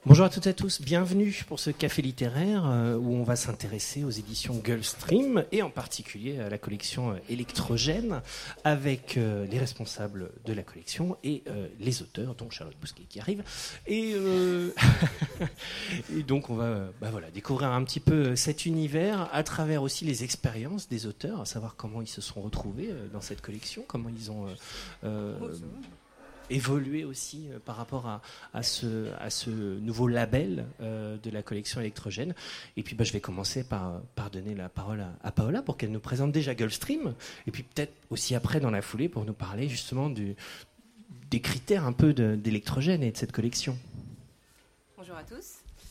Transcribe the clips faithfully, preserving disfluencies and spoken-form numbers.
Bonjour à toutes et à tous, bienvenue pour ce café littéraire euh, où on va s'intéresser aux éditions Gulfstream et en particulier à la collection euh, Électrogène avec euh, les responsables de la collection et euh, les auteurs, dont Charlotte Bousquet qui arrive. Et, euh, et donc on va euh, bah voilà, découvrir un petit peu cet univers à travers aussi les expériences des auteurs, à savoir comment ils se sont retrouvés euh, dans cette collection, comment ils ont... Euh, euh, évoluer aussi euh, par rapport à, à, ce, à ce nouveau label euh, de la collection Électrogène. Et puis bah, je vais commencer par, par donner la parole à, à Paola pour qu'elle nous présente déjà Gulfstream, et puis peut-être aussi après dans la foulée pour nous parler justement du, des critères un peu de, d'Électrogène et de cette collection. Bonjour à tous.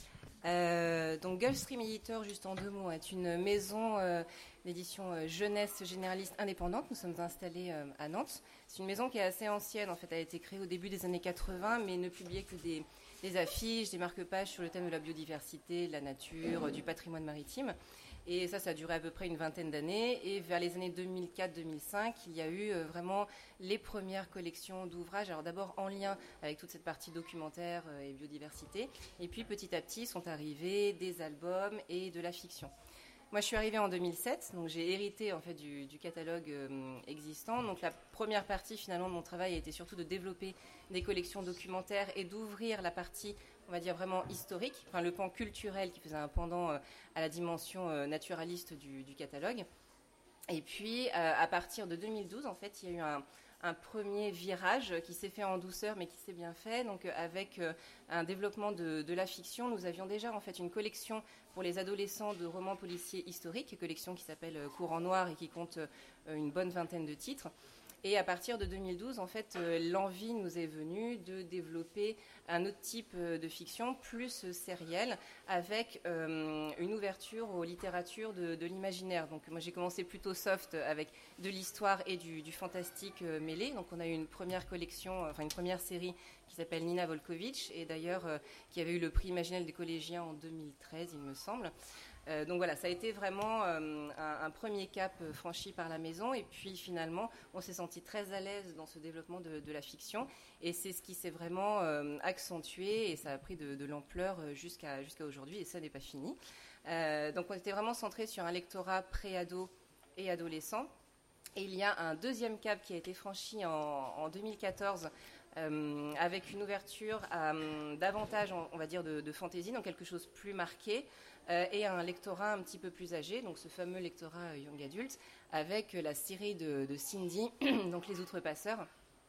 Euh, donc Gulfstream Éditeur, juste en deux mots, est une maison euh, d'édition euh, jeunesse généraliste indépendante. Nous sommes installés euh, à Nantes. C'est une maison qui est assez ancienne. En fait, elle a été créée au début des années quatre-vingts, mais ne publiait que des, des affiches, des marque-pages sur le thème de la biodiversité, de la nature, du patrimoine maritime. Et ça, ça a duré à peu près une vingtaine d'années. Et vers les années deux mille quatre deux mille cinq, il y a eu euh, vraiment les premières collections d'ouvrages. Alors d'abord en lien avec toute cette partie documentaire euh, et biodiversité. Et puis petit à petit sont arrivés des albums et de la fiction. Moi, je suis arrivée en deux mille sept, donc j'ai hérité en fait du, du catalogue euh, existant. Donc la première partie finalement de mon travail a été surtout de développer des collections documentaires et d'ouvrir la partie, on va dire vraiment historique, enfin le pan culturel qui faisait un pendant euh, à la dimension euh, naturaliste du, du catalogue. Et puis euh, à partir de deux mille douze, en fait, il y a eu un un premier virage qui s'est fait en douceur mais qui s'est bien fait. Donc avec euh, un développement de, de la fiction, nous avions déjà en fait une collection pour les adolescents de romans policiers historiques, une collection qui s'appelle euh, Courant Noir et qui compte euh, une bonne vingtaine de titres. Et à partir de deux mille douze, en fait, euh, l'envie nous est venue de développer un autre type euh, de fiction, plus euh, sérielle, avec euh, une ouverture aux littératures de, de l'imaginaire. Donc moi, j'ai commencé plutôt soft avec de l'histoire et du, du fantastique euh, mêlé. Donc on a eu une première collection, enfin une première série qui s'appelle Nina Volkovitch, et d'ailleurs euh, qui avait eu le prix Imaginel des collégiens en deux mille treize, il me semble. Euh, donc voilà, ça a été vraiment euh, un, un premier cap euh, franchi par la maison, et puis finalement on s'est senti très à l'aise dans ce développement de, de la fiction, et c'est ce qui s'est vraiment euh, accentué, et ça a pris de, de l'ampleur jusqu'à, jusqu'à aujourd'hui, et ça n'est pas fini. Euh, donc on était vraiment centré sur un lectorat pré-ado et adolescent, et il y a un deuxième cap qui a été franchi en, en deux mille quatorze euh, avec une ouverture à euh, davantage, on, on va dire, de, de fantaisie, donc quelque chose plus marqué, Euh, et un lectorat un petit peu plus âgé, donc ce fameux lectorat euh, Young Adult, avec euh, la série de, de Cindy, donc Les Outrepasseurs,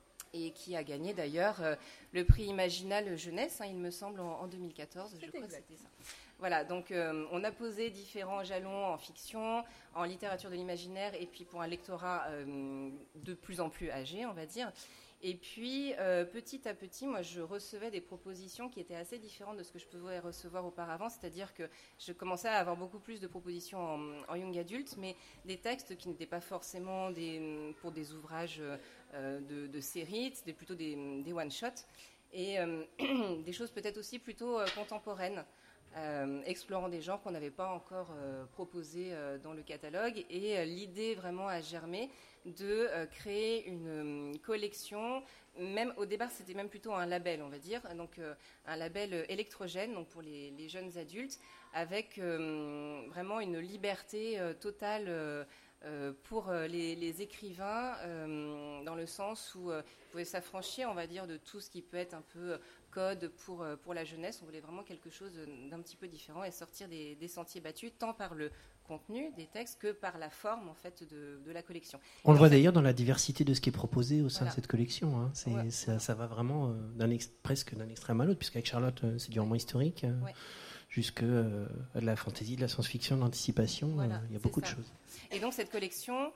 et qui a gagné d'ailleurs euh, le prix Imaginal Jeunesse, hein, il me semble, en, en deux mille quatorze, je crois exact. que c'était ça. Voilà, donc euh, on a posé différents jalons en fiction, en littérature de l'imaginaire, et puis pour un lectorat euh, de plus en plus âgé, on va dire. Et puis, euh, petit à petit, moi, je recevais des propositions qui étaient assez différentes de ce que je pouvais recevoir auparavant. C'est-à-dire que je commençais à avoir beaucoup plus de propositions en, en young adult, mais des textes qui n'étaient pas forcément des, pour des ouvrages euh, de, de séries, c'était plutôt des, des one-shots. Et euh, des choses peut-être aussi plutôt euh, contemporaines. Euh, explorant des genres qu'on n'avait pas encore euh, proposés euh, dans le catalogue. Et euh, l'idée vraiment a germé de euh, créer une euh, collection. Même au départ, c'était même plutôt un label, on va dire, donc euh, un label euh, électrogène, donc pour les, les jeunes adultes, avec euh, vraiment une liberté euh, totale euh, euh, pour euh, les, les écrivains, euh, dans le sens où euh, ils pouvaient s'affranchir, on va dire, de tout ce qui peut être un peu code pour, pour la jeunesse. On voulait vraiment quelque chose d'un petit peu différent et sortir des, des sentiers battus, tant par le contenu des textes que par la forme en fait de, de la collection. On et le voit d'ailleurs dans la diversité de ce qui est proposé au sein voilà. de cette collection. Hein. C'est, ouais, ça, ouais. ça va vraiment euh, d'un ex- presque d'un extrême à l'autre, puisqu'avec Charlotte, euh, c'est du roman historique, euh, ouais. jusque euh, à de la fantaisie, de la science-fiction, de l'anticipation. Voilà, euh, il y a beaucoup ça. de choses. Et donc cette collection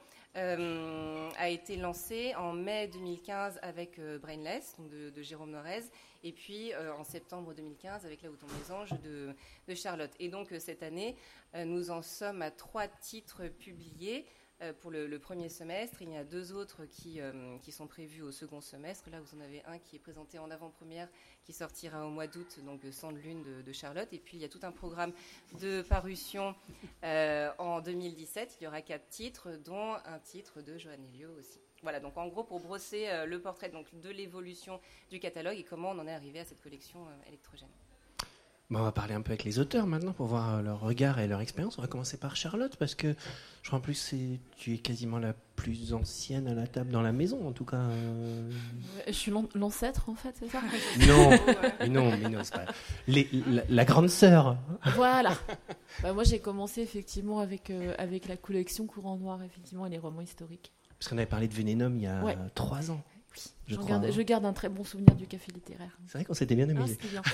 euh, a été lancée en mai deux mille quinze avec euh, Brainless, donc de, de Jérôme Norez, et puis euh, en septembre deux mille quinze avec Là où tombent les anges de, de Charlotte. Et donc euh, cette année, euh, nous en sommes à trois titres publiés euh, pour le, le premier semestre. Il y a deux autres qui, euh, qui sont prévus au second semestre. Là, vous en avez un qui est présenté en avant-première, qui sortira au mois d'août, donc Sang de lune de, de Charlotte. Et puis il y a tout un programme de parution euh, en deux mille dix-sept. Il y aura quatre titres, dont un titre de Joanne Elio aussi. Voilà, donc en gros, pour brosser euh, le portrait donc, de l'évolution du catalogue et comment on en est arrivé à cette collection euh, électrogène. Bon, on va parler un peu avec les auteurs maintenant pour voir leur regard et leur expérience. On va commencer par Charlotte parce que je crois en plus c'est tu es quasiment la plus ancienne à la table dans la maison en tout cas. Euh... Je suis l'ancêtre en fait, c'est ça? Non, mais non, mais non, c'est pas. Les, la, la grande sœur. Voilà. Bah, moi j'ai commencé effectivement avec euh, avec la collection Courant Noir effectivement et les romans historiques. Parce qu'on avait parlé de Vénénum il y a ouais. trois ans. Oui. Je, je, crois, garde, hein. je garde un très bon souvenir du café littéraire. C'est vrai qu'on s'était bien amusé. Ah, c'était bien.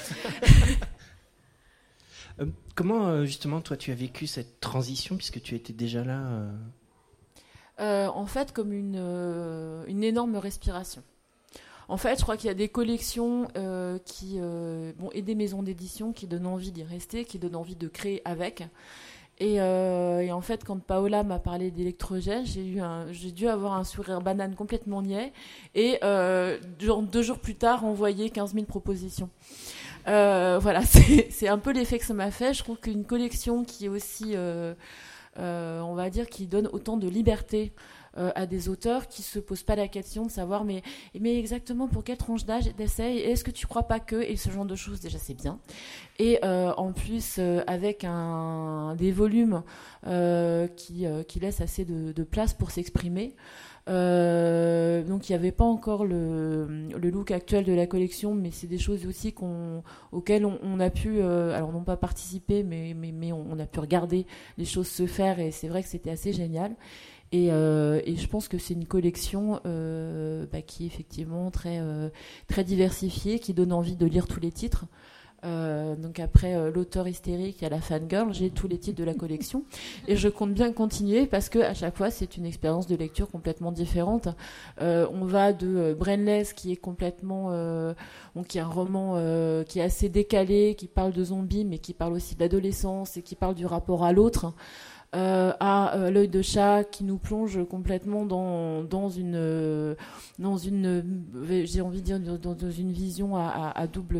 Euh, comment, euh, justement, toi, tu as vécu cette transition, puisque tu étais déjà là euh... Euh, En fait, comme une, euh, une énorme respiration. En fait, je crois qu'il y a des collections euh, qui, euh, bon, et des maisons d'édition qui donnent envie d'y rester, qui donnent envie de créer avec. Et, euh, et en fait, quand Paola m'a parlé d'électrogène, j'ai, eu un, j'ai dû avoir un sourire banane complètement niais. Et euh, genre, deux jours plus tard, envoyer quinze mille propositions. Euh, voilà, c'est, c'est un peu l'effet que ça m'a fait. Je trouve qu'une collection qui est aussi, euh, euh, on va dire, qui donne autant de liberté euh, à des auteurs qui se posent pas la question de savoir mais, mais exactement pour quelle tranche d'âge d'essai, est-ce que tu crois pas que, et ce genre de choses, déjà c'est bien. Et euh, en plus, euh, avec un, des volumes euh, qui, euh, qui laissent assez de, de place pour s'exprimer. Euh, donc il n'y avait pas encore le, le look actuel de la collection, mais c'est des choses aussi qu'on, auxquelles on, on a pu, euh, alors non pas participer, mais, mais, mais on, on a pu regarder les choses se faire, et c'est vrai que c'était assez génial. Et, euh, et je pense que c'est une collection euh, bah, qui est effectivement très, euh, très diversifiée, qui donne envie de lire tous les titres. Euh, donc après euh, l'auteur hystérique et la fangirl, j'ai tous les titres de la collection et je compte bien continuer parce que à chaque fois c'est une expérience de lecture complètement différente. Euh, on va de euh, Brainless qui est complètement euh, donc qui est un roman euh, qui est assez décalé, qui parle de zombies mais qui parle aussi d'adolescence et qui parle du rapport à l'autre. Euh, à euh, L'œil de chat qui nous plonge complètement dans dans une euh, dans une euh, j'ai envie de dire dans, dans une vision à, à, à double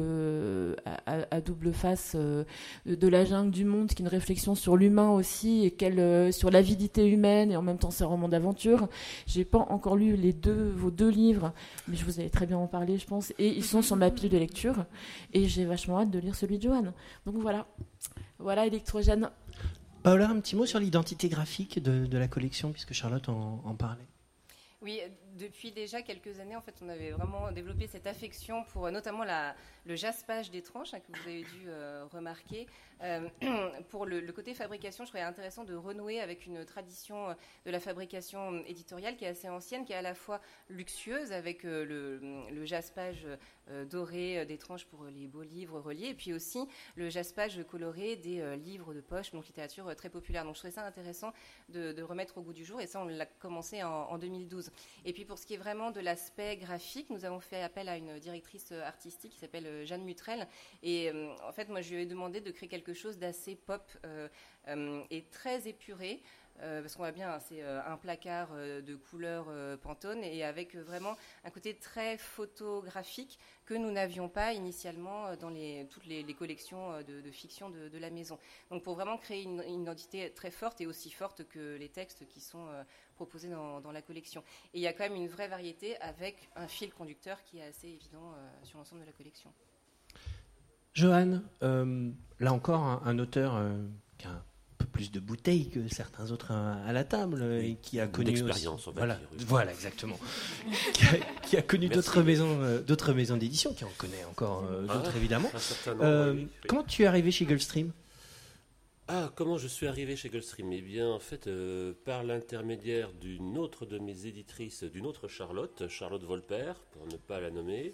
à, à double face euh, de la jungle du monde, qui est une réflexion sur l'humain aussi et quelle euh, sur l'avidité humaine, et en même temps c'est un roman d'aventure. J'ai pas encore lu les deux vos deux livres, mais je vous allez très bien en parler, je pense, et ils sont sur ma pile de lecture et j'ai vachement hâte de lire celui de Johan. Donc voilà, voilà Électrogène. Paola, un petit mot sur l'identité graphique de, de la collection, puisque Charlotte en, en parlait. Oui, depuis déjà quelques années, en fait, on avait vraiment développé cette affection pour notamment la, le jaspage des tranches, hein, que vous avez dû euh, remarquer. Euh, pour le, le côté fabrication, je trouvais intéressant de renouer avec une tradition de la fabrication éditoriale qui est assez ancienne, qui est à la fois luxueuse, avec euh, le, le jaspage euh, doré des tranches pour les beaux livres reliés, et puis aussi le jaspage coloré des euh, livres de poche, donc littérature euh, très populaire. Donc je trouvais ça intéressant de, de remettre au goût du jour, et ça, on l'a commencé en, en deux mille douze. Et puis pour ce qui est vraiment de l'aspect graphique, nous avons fait appel à une directrice artistique qui s'appelle Jeanne Mutrel. Et euh, en fait, moi, je lui ai demandé de créer quelque chose d'assez pop euh, euh, et très épuré. Euh, parce qu'on voit bien, hein, c'est euh, un placard euh, de couleur euh, Pantone, et avec euh, vraiment un côté très photographique que nous n'avions pas initialement euh, dans les, toutes les, les collections euh, de, de fiction de, de la maison. Donc pour vraiment créer une, une identité très forte, et aussi forte que les textes qui sont euh, proposés dans, dans la collection. Et il y a quand même une vraie variété avec un fil conducteur qui est assez évident euh, sur l'ensemble de la collection. Johan, euh, là encore, un, un auteur euh, qui a un peu plus de bouteilles que certains autres à, à la table, euh, et qui a connu d'expérience, aussi, on va voilà, dire. voilà, exactement, qui, a, qui a connu Merci. d'autres maisons, euh, d'autres maisons d'édition, qui en connaît encore euh, Ah, d'autres évidemment. un certain nombre, Euh, oui, oui. Comment tu es arrivé chez Gulfstream? Ah, comment je suis arrivé chez Gulfstream? Eh bien, en fait, euh, par l'intermédiaire d'une autre de mes éditrices, d'une autre Charlotte, Charlotte Volper, pour ne pas la nommer.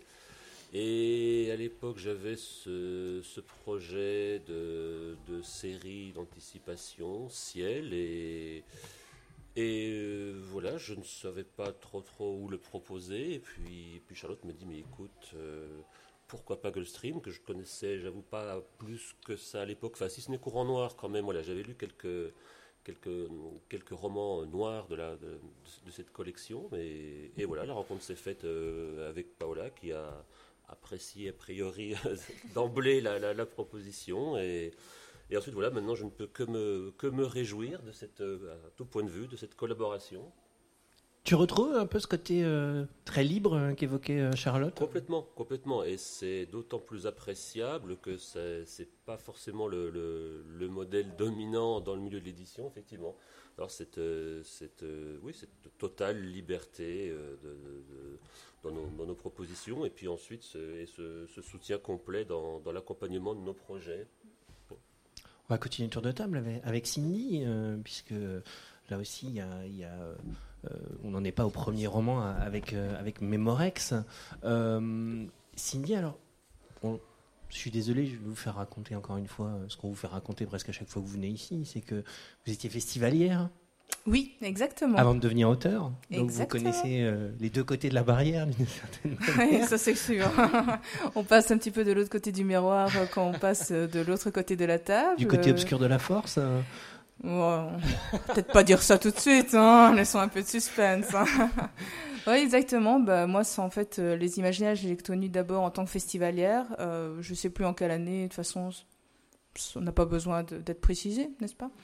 Et à l'époque, j'avais ce, ce projet de, de série d'anticipation, Ciel, et, et euh, voilà, je ne savais pas trop trop où le proposer. Et puis, puis Charlotte me dit, mais écoute... Euh, pourquoi pas Gulfstream, que je connaissais, j'avoue, pas plus que ça à l'époque. Enfin, si ce n'est Courant Noir, quand même. Voilà, j'avais lu quelques, quelques, quelques romans noirs de, la, de, de cette collection. Et, et voilà, la rencontre s'est faite euh, avec Paola, qui a apprécié, a priori, d'emblée la, la, la proposition. Et, et ensuite, voilà, maintenant, je ne peux que me, que me réjouir de cette, à tout point de vue, de cette collaboration. Tu retrouves un peu ce côté euh, très libre hein, qu'évoquait euh, Charlotte? Complètement, complètement. Et c'est d'autant plus appréciable que c'est, c'est pas forcément le, le, le modèle dominant dans le milieu de l'édition, effectivement. Alors cette, cette, oui, cette totale liberté euh, de, de, dans, nos, dans nos propositions et puis ensuite ce, et ce, ce soutien complet dans, dans l'accompagnement de nos projets. On va continuer le tour de table avec, avec Cindy, euh, puisque là aussi, il y a, il y a, euh, on n'en est pas au premier roman avec, euh, avec Mémorex. Euh, Cindy, alors, on, je suis désolé, je vais vous faire raconter encore une fois ce qu'on vous fait raconter presque à chaque fois que vous venez ici, c'est que vous étiez festivalière. Oui, exactement. Avant de devenir auteur. Donc Exactement. vous connaissez euh, les deux côtés de la barrière d'une certaine manière. Oui, ça c'est sûr. On passe un petit peu de l'autre côté du miroir quand on passe de l'autre côté de la table. Du côté obscur de la force. Euh... Wow. Peut-être pas dire ça tout de suite, hein. Laissons un peu de suspense. Hein. Oui, exactement. Bah, moi, c'est en fait euh, les Imaginaires, je l'ai connu d'abord en tant que festivalière. Euh, je sais plus en quelle année. De toute façon, on n'a pas besoin de, d'être précisé, n'est-ce pas?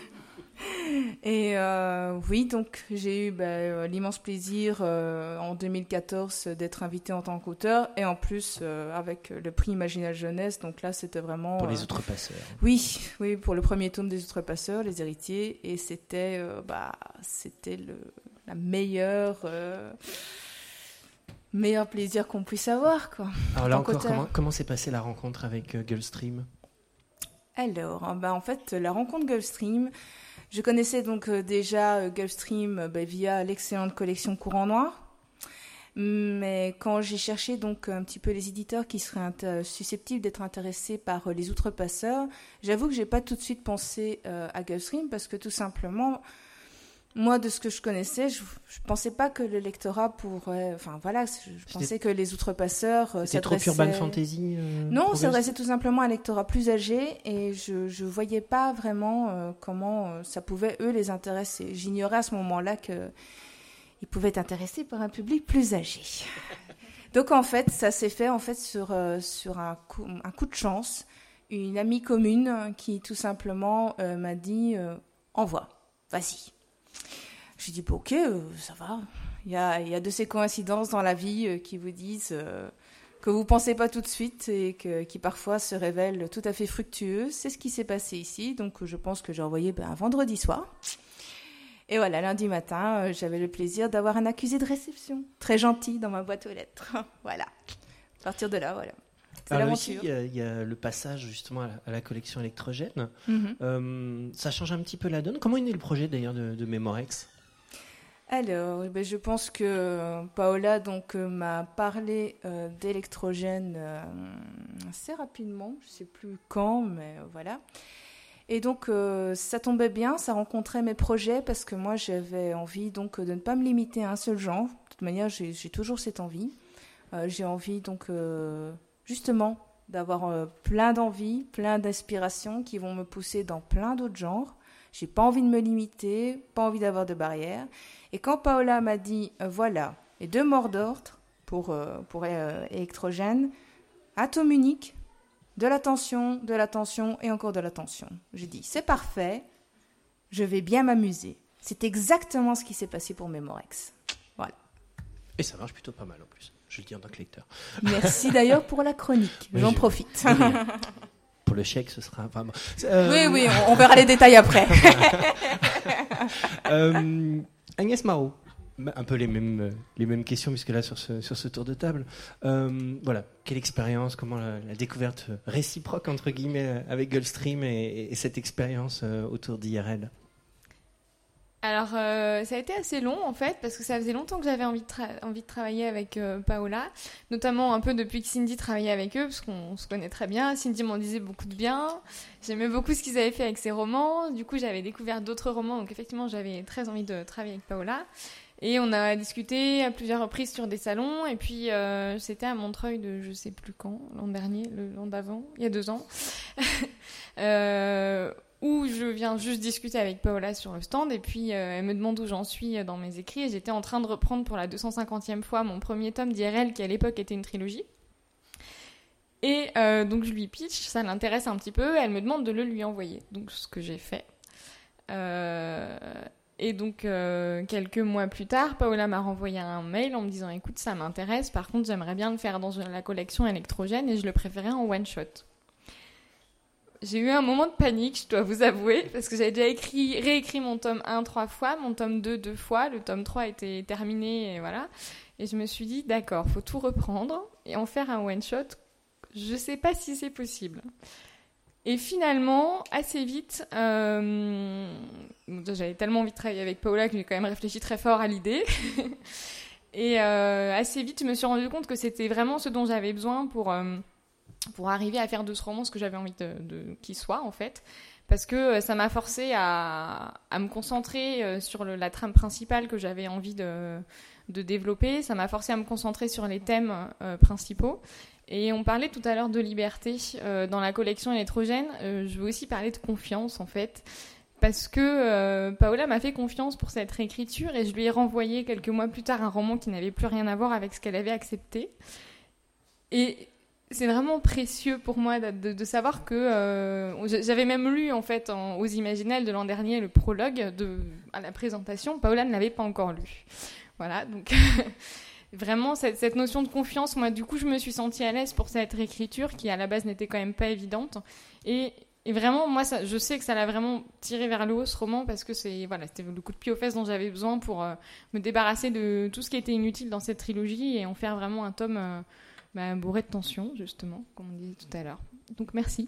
Et euh, oui, donc j'ai eu bah, l'immense plaisir euh, en deux mille quatorze d'être invitée en tant qu'auteur et en plus euh, avec le prix Imaginaire Jeunesse. Donc là, c'était vraiment pour les euh, Outrepasseurs. Oui, oui, pour le premier tome des Outrepasseurs, les héritiers, et c'était, euh, bah, c'était le la meilleure. Euh, meilleur plaisir qu'on puisse avoir, quoi. Alors là encore, comment, comment s'est passée la rencontre avec euh, Gulfstream? Alors, bah, en fait, la rencontre Gulfstream, je connaissais donc euh, déjà euh, Gulfstream euh, bah, via l'excellente collection Courant Noir. Mais quand j'ai cherché donc un petit peu les éditeurs qui seraient inter- susceptibles d'être intéressés par euh, les Outrepasseurs, j'avoue que j'ai pas tout de suite pensé euh, à Gulfstream parce que tout simplement, moi, de ce que je connaissais, je, je pensais pas que le lectorat pourrait... Enfin, voilà, je, je pensais que les Outrepasseurs euh, C'était trop urban fantasy euh, Non, s'adressait tout simplement à un lectorat plus âgé et je je voyais pas vraiment euh, comment euh, ça pouvait, eux, les intéresser. J'ignorais à ce moment-là qu'ils pouvaient être intéressés par un public plus âgé. Donc, en fait, ça s'est fait en fait sur, euh, sur un, coup, un coup de chance. Une amie commune qui, tout simplement, euh, m'a dit euh, « Envoie, vas-y ». J'ai dit, bah, ok, euh, ça va. Il y a, il y a de ces coïncidences dans la vie euh, qui vous disent euh, que vous ne pensez pas tout de suite et que, qui parfois se révèlent tout à fait fructueuses. C'est ce qui s'est passé ici. Donc, je pense que j'ai envoyé ben, un vendredi soir. Et voilà, lundi matin, euh, j'avais le plaisir d'avoir un accusé de réception. Très gentil dans ma boîte aux lettres. Voilà. À partir de là, voilà. C'est Alors l'aventure. ici, il y, a, il y a le passage justement à la, à la collection électrogène. Mm-hmm. Euh, ça change un petit peu la donne. Comment est né le projet d'ailleurs de, de Mémorex? Alors, ben, je pense que Paola donc euh, m'a parlé euh, d'électrogène euh, assez rapidement, je ne sais plus quand, mais euh, voilà. Et donc, euh, ça tombait bien, ça rencontrait mes projets parce que moi, j'avais envie donc de ne pas me limiter à un seul genre. De toute manière, j'ai, j'ai toujours cette envie. Euh, j'ai envie donc euh, justement d'avoir euh, plein d'envies, plein d'inspirations qui vont me pousser dans plein d'autres genres. J'ai pas envie de me limiter, pas envie d'avoir de barrières. Et quand Paola m'a dit, euh, voilà, les deux mots d'ordre pour, euh, pour euh, électrogène, atome unique, de l'attention, de l'attention et encore de l'attention. J'ai dit, c'est parfait, je vais bien m'amuser. C'est exactement ce qui s'est passé pour Mémorex. Voilà. Et ça marche plutôt pas mal en plus, je le dis en tant que lecteur. Merci d'ailleurs pour la chronique, oui, j'en je... profite. Oui, oui. Pour le chèque, ce sera vraiment... Euh... Oui, oui, on, on verra les détails après. euh, Agnès Marot, un peu les mêmes, les mêmes questions, puisque là, sur ce, sur ce tour de table, euh, voilà, quelle expérience, comment la, la découverte réciproque, entre guillemets, avec Gulfstream et, et cette expérience euh, autour d'I R L? Alors, euh, ça a été assez long, en fait, parce que ça faisait longtemps que j'avais envie de, tra- envie de travailler avec euh, Paola, notamment un peu depuis que Cindy travaillait avec eux, parce qu'on se connaît très bien. Cindy m'en disait beaucoup de bien. J'aimais beaucoup ce qu'ils avaient fait avec ses romans. Du coup, j'avais découvert d'autres romans, donc effectivement, j'avais très envie de travailler avec Paola. Et on a discuté à plusieurs reprises sur des salons, et puis euh, c'était à Montreuil de je sais plus quand, l'an dernier, le l'an d'avant, il y a deux ans. euh... où je viens juste discuter avec Paola sur le stand et puis euh, elle me demande où j'en suis dans mes écrits et j'étais en train de reprendre pour la deux cent cinquantième fois mon premier tome d'I R L qui à l'époque était une trilogie et euh, donc je lui pitch, ça l'intéresse un petit peu, elle me demande de le lui envoyer, donc ce que j'ai fait euh, Et donc, euh, quelques mois plus tard, Paola m'a renvoyé un mail en me disant « Écoute, ça m'intéresse, par contre, j'aimerais bien le faire dans la collection électrogène et je le préférais en one-shot. » J'ai eu un moment de panique, je dois vous avouer, parce que j'avais déjà écrit, réécrit mon tome un trois fois, mon tome deux deux fois, le tome trois était terminé, et voilà. Et je me suis dit, d'accord, faut tout reprendre et en faire un one-shot. Je sais pas si c'est possible. Et finalement, assez vite, euh, j'avais tellement envie de travailler avec Paola que j'ai quand même réfléchi très fort à l'idée. Et euh, assez vite, je me suis rendu compte que c'était vraiment ce dont j'avais besoin pour... Euh, pour arriver à faire de ce roman ce que j'avais envie de, de, qu'il soit, en fait. Parce que ça m'a forcé à, à me concentrer sur le, la trame principale que j'avais envie de, de développer. Ça m'a forcé à me concentrer sur les thèmes euh, principaux. Et on parlait tout à l'heure de liberté euh, dans la collection électrogène. Euh, je veux aussi parler de confiance, en fait. Parce que euh, Paola m'a fait confiance pour cette réécriture et je lui ai renvoyé quelques mois plus tard un roman qui n'avait plus rien à voir avec ce qu'elle avait accepté. Et... c'est vraiment précieux pour moi de, de, de savoir que euh, j'avais même lu en fait en, aux Imaginales de l'an dernier le prologue de, à la présentation. Paola ne l'avait pas encore lu. Voilà, donc vraiment cette, cette notion de confiance, moi du coup je me suis sentie à l'aise pour cette réécriture qui à la base n'était quand même pas évidente. Et, et vraiment moi ça, je sais que ça l'a vraiment tiré vers le haut ce roman parce que c'est, voilà, c'était le coup de pied aux fesses dont j'avais besoin pour euh, me débarrasser de tout ce qui était inutile dans cette trilogie et en faire vraiment un tome... Euh, Bah, bourré de tension, justement, comme on disait tout à l'heure. Donc, merci.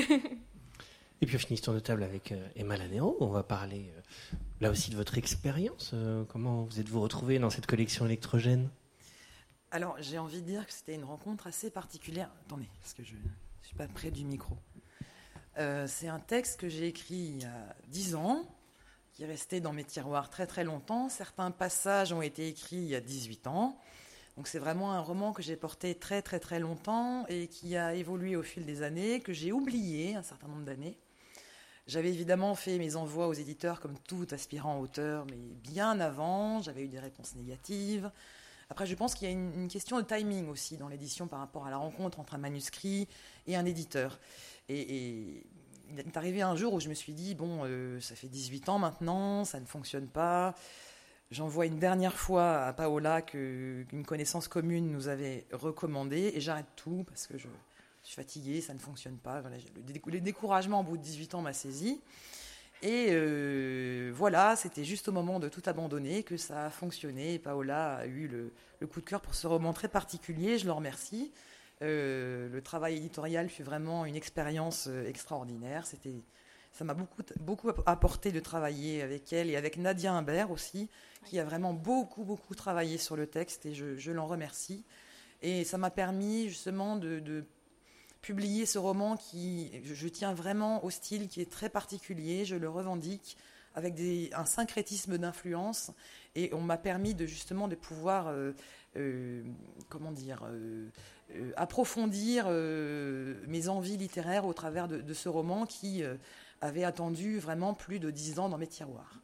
Et puis, on finit ce tour de table avec euh, Emma Lanero. On va parler, euh, là aussi, de votre expérience. Euh, comment vous êtes-vous retrouvée dans cette collection électrogène ? Alors, j'ai envie de dire que c'était une rencontre assez particulière. Attendez, parce que je ne suis pas près du micro. Euh, c'est un texte que j'ai écrit il y a dix ans, qui est resté dans mes tiroirs très, très longtemps. Certains passages ont été écrits il y a dix-huit ans. Donc c'est vraiment un roman que j'ai porté très très très longtemps et qui a évolué au fil des années, que j'ai oublié un certain nombre d'années. J'avais évidemment fait mes envois aux éditeurs comme tout aspirant auteur, mais bien avant, j'avais eu des réponses négatives. Après, je pense qu'il y a une, une question de timing aussi dans l'édition par rapport à la rencontre entre un manuscrit et un éditeur. Et, et il est arrivé un jour où je me suis dit, bon, euh, ça fait dix-huit ans maintenant, ça ne fonctionne pas. J'envoie une dernière fois à Paola que, qu'une connaissance commune nous avait recommandé et j'arrête tout parce que je, je suis fatiguée, ça ne fonctionne pas. Voilà, le, dé, le découragement au bout de dix-huit ans m'a saisi. Et euh, voilà, c'était juste au moment de tout abandonner que ça a fonctionné. Et Paola a eu le, le coup de cœur pour ce roman très particulier, je le remercie. Euh, le travail éditorial fut vraiment une expérience extraordinaire. C'était, ça m'a beaucoup, beaucoup apporté de travailler avec elle et avec Nadia Imbert aussi, qui a vraiment beaucoup, beaucoup travaillé sur le texte et je, je l'en remercie. Et ça m'a permis justement de, de publier ce roman qui, je, je tiens vraiment au style qui est très particulier, je le revendique, avec des, un syncrétisme d'influence. Et on m'a permis de justement de pouvoir, euh, euh, comment dire, euh, euh, approfondir euh, mes envies littéraires au travers de, de ce roman qui euh, avait attendu vraiment plus de dix ans dans mes tiroirs.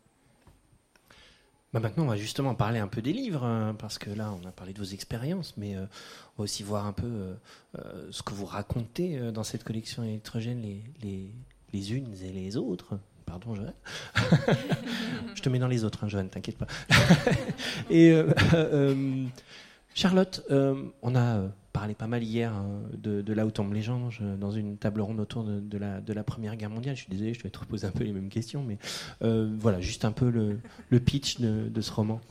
Bah maintenant, on va justement parler un peu des livres, hein, parce que là, on a parlé de vos expériences, mais euh, on va aussi voir un peu euh, euh, ce que vous racontez euh, dans cette collection électrogène, les, les, les unes et les autres. Pardon, Joanne. Je te mets dans les autres, hein, Joanne, t'inquiète pas. Et euh, euh, Charlotte, euh, on a parlé pas mal hier hein, de, de là où tombent les anges, dans une table ronde autour de, de, la, de la Première Guerre mondiale. Je suis désolé, je vais te reposer un peu les mêmes questions, mais euh, voilà, juste un peu le, le pitch de, de ce roman.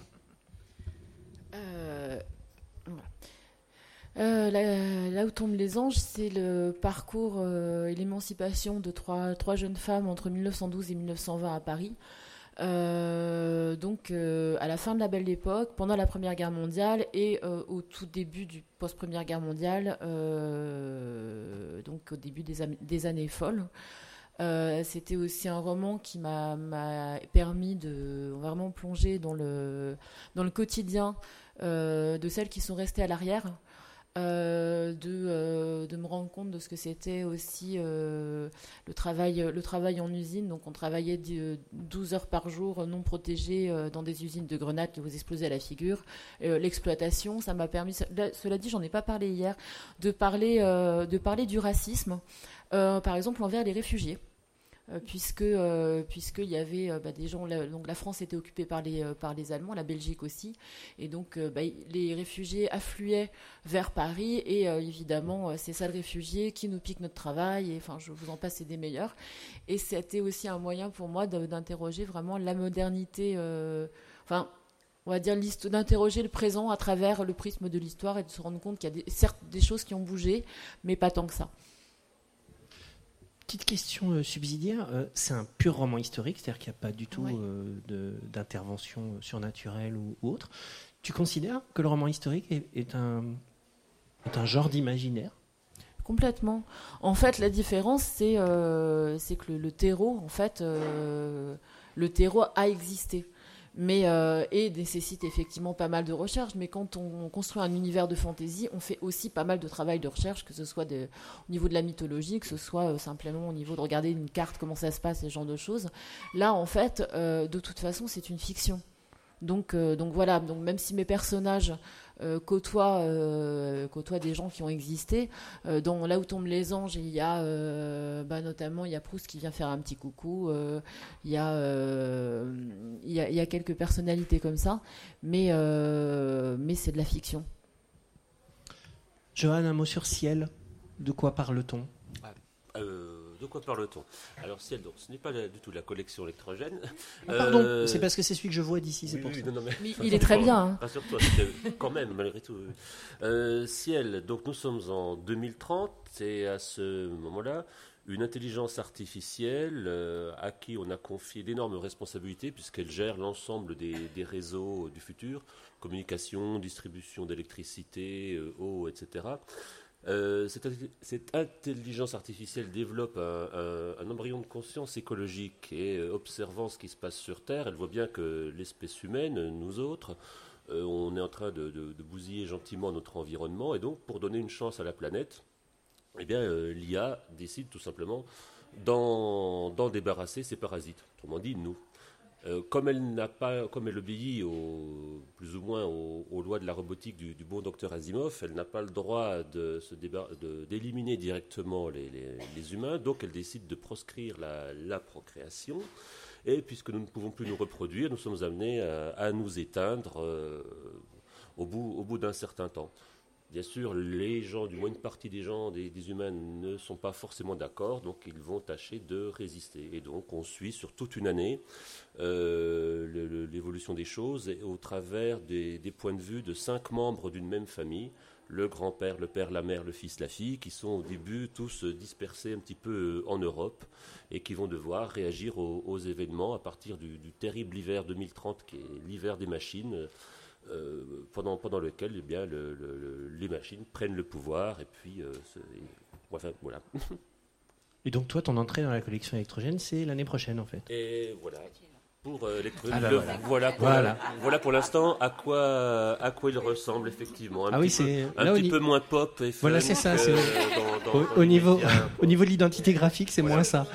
Euh, euh, là, là où tombent les anges, c'est le parcours euh, et l'émancipation de trois, trois jeunes femmes entre mille neuf cent douze et mille neuf cent vingt à Paris. Euh, donc euh, à la fin de la Belle Époque, pendant la Première Guerre mondiale et euh, au tout début du post-Première Guerre mondiale, euh, donc au début des, am- des années folles. Euh, c'était aussi un roman qui m'a, m'a permis de vraiment plonger dans le, dans le quotidien euh, de celles qui sont restées à l'arrière. Euh, de, euh, de me rendre compte de ce que c'était aussi euh, le, travail, le travail en usine. Donc on travaillait douze heures par jour non protégées euh, dans des usines de grenades qui vous explosaient à la figure. Euh, l'exploitation, ça m'a permis, là, cela dit, j'en ai pas parlé hier, de parler, euh, de parler du racisme, euh, par exemple envers les réfugiés. euh, puisque euh, puisqu'il y avait euh, bah, des gens, la, donc la France était occupée par les euh, par les Allemands, la Belgique aussi, et donc euh, bah, les réfugiés affluaient vers Paris, et euh, évidemment euh, ces sales réfugiés qui nous piquent notre travail, et enfin je vous en passe, c'est des meilleurs, et c'était aussi un moyen pour moi de, d'interroger vraiment la modernité, euh, enfin on va dire d'interroger le présent à travers le prisme de l'histoire, et de se rendre compte qu'il y a des, certes des choses qui ont bougé, mais pas tant que ça. Petite question euh, subsidiaire, euh, c'est un pur roman historique, c'est-à-dire qu'il n'y a pas du tout Oui. euh, de, d'intervention surnaturelle ou, ou autre. Tu considères que le roman historique est, est, un, est un genre d'imaginaire ? Complètement. En fait, la différence, c'est, euh, c'est que le, le terreau, en fait, euh, le terreau a existé. Mais, euh, et nécessite effectivement pas mal de recherche. Mais quand on construit un univers de fantasy, on fait aussi pas mal de travail de recherche, que ce soit de, au niveau de la mythologie, que ce soit euh, simplement au niveau de regarder une carte, comment ça se passe, ce genre de choses. Là, en fait, euh, de toute façon, c'est une fiction. Donc, euh, donc voilà, donc même si mes personnages euh, côtoient, euh, côtoient des gens qui ont existé, euh, dans Là où tombent les anges, il y a euh, bah, notamment il y a Proust qui vient faire un petit coucou, euh, il, y a, euh, il, y a, il y a quelques personnalités comme ça, mais, euh, mais c'est de la fiction. Johan, un mot sur Ciel. De quoi parle-t-on ? Euh, de quoi parle-t-on ? Alors, Ciel, donc, ce n'est pas la- du tout la collection électrogène. Ah, pardon, Euh, c'est parce que c'est celui que je vois d'ici, c'est oui, pour oui, ça. non, non, mais- Mais il est très bien. Hein. Rassure-toi, c'était quand même, malgré tout. oui. Euh, Ciel, donc nous sommes en deux mille trente, et à ce moment-là, une intelligence artificielle euh, à qui on a confié d'énormes responsabilités, puisqu'elle gère l'ensemble des, des réseaux du futur, communication, distribution d'électricité, euh, eau, et cetera. Euh, cette, cette intelligence artificielle développe un, un- un embryon de conscience écologique, et euh, observant ce qui se passe sur Terre, elle voit bien que l'espèce humaine, nous autres, euh, on est en train de, de- de bousiller gentiment notre environnement, et donc pour donner une chance à la planète, eh bien, euh, l'I A décide tout simplement d'en, d'en débarrasser ses parasites, autrement dit nous. Euh, comme elle n'a pas, comme elle obéit au, plus ou moins aux, aux lois de la robotique du, du bon docteur Asimov, elle n'a pas le droit de se débar- de- d'éliminer directement les, les- les humains, donc elle décide de proscrire la, la procréation. Et puisque nous ne pouvons plus nous reproduire, nous sommes amenés à, à nous éteindre euh, au bout, au bout d'un certain temps. Bien sûr, les gens, du moins une partie des gens, des, des humains, ne sont pas forcément d'accord, donc ils vont tâcher de résister. Et donc on suit sur toute une année euh, le- le- l'évolution des choses, et au travers des, des points de vue de cinq membres d'une même famille, le grand-père, le père, la mère, le fils, la fille, qui sont au début tous dispersés un petit peu en Europe, et qui vont devoir réagir aux, aux événements à partir du, du terrible hiver deux mille trente, qui est l'hiver des machines. Euh, pendant, pendant lequel eh bien, le, le, le, les machines prennent le pouvoir, et puis euh, c'est- enfin, voilà. Et donc toi, ton entrée dans la collection électrogène, c'est l'année prochaine en fait. Et voilà pour euh, l'électronique. Ah ben Le- voilà. voilà pour, Voilà. la- voilà pour l'instant à quoi, à quoi il ressemble effectivement. Un Ah oui, petit peu, c'est- un là, au petit ni- peu moins pop et fun Voilà, c'est ça, que c'est- dans- dans- Au, dans au les niveau, médias, au niveau de l'identité graphique, c'est Voilà. moins ça.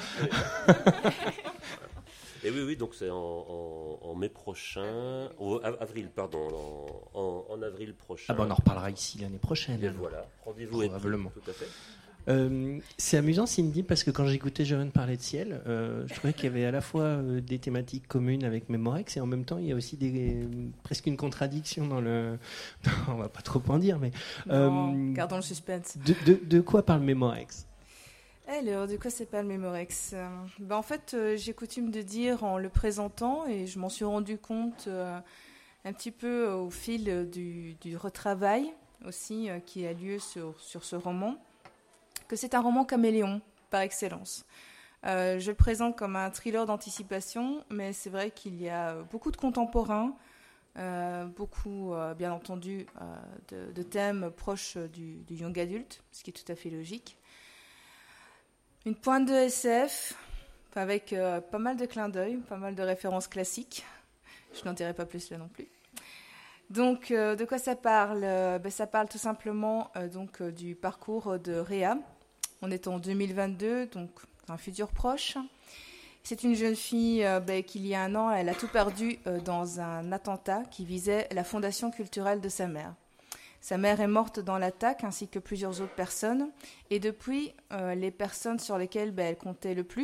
Et oui, oui, donc c'est en, en, en mai prochain, au av- avril, pardon, en, en, en avril prochain. Ah ben on en reparlera ici l'année prochaine. Et voilà, rendez-vous est pris, Probablement. tout à fait. Euh, c'est amusant, Cindy, parce que quand j'écoutais Johan parler de Ciel, euh, je trouvais qu'il y avait à la fois euh, des thématiques communes avec Memorex, et en même temps, il y a aussi des, presque une contradiction dans le... On va pas trop en dire, mais... Non, euh, gardons le suspense. de, de, de quoi parle Memorex ? Alors, de quoi c'est pas le Memorex Euh, ben, En fait, euh, j'ai coutume de dire en le présentant, et je m'en suis rendu compte euh, un petit peu au fil euh, du, du retravail aussi euh, qui a lieu sur, sur ce roman, que c'est un roman caméléon par excellence. Euh, je le présente comme un thriller d'anticipation, mais c'est vrai qu'il y a beaucoup de contemporains, euh, beaucoup, euh, bien entendu, euh, de, de thèmes proches du, du young adulte, ce qui est tout à fait logique. Une pointe de S F, avec euh, pas mal de clins d'œil, pas mal de références classiques. Je n'en dirai pas plus là non plus. Donc, euh, de quoi ça parle Euh, ben, Ça parle tout simplement euh, donc, euh, du parcours de Réa. On est en deux mille vingt-deux, donc un futur proche. C'est une jeune fille euh, ben, qui, il y a un an, elle a tout perdu euh, dans un attentat qui visait la fondation culturelle de sa mère. Sa mère est morte dans l'attaque, ainsi que plusieurs autres personnes. Et depuis, euh, les personnes sur lesquelles ben, elle comptait le plus,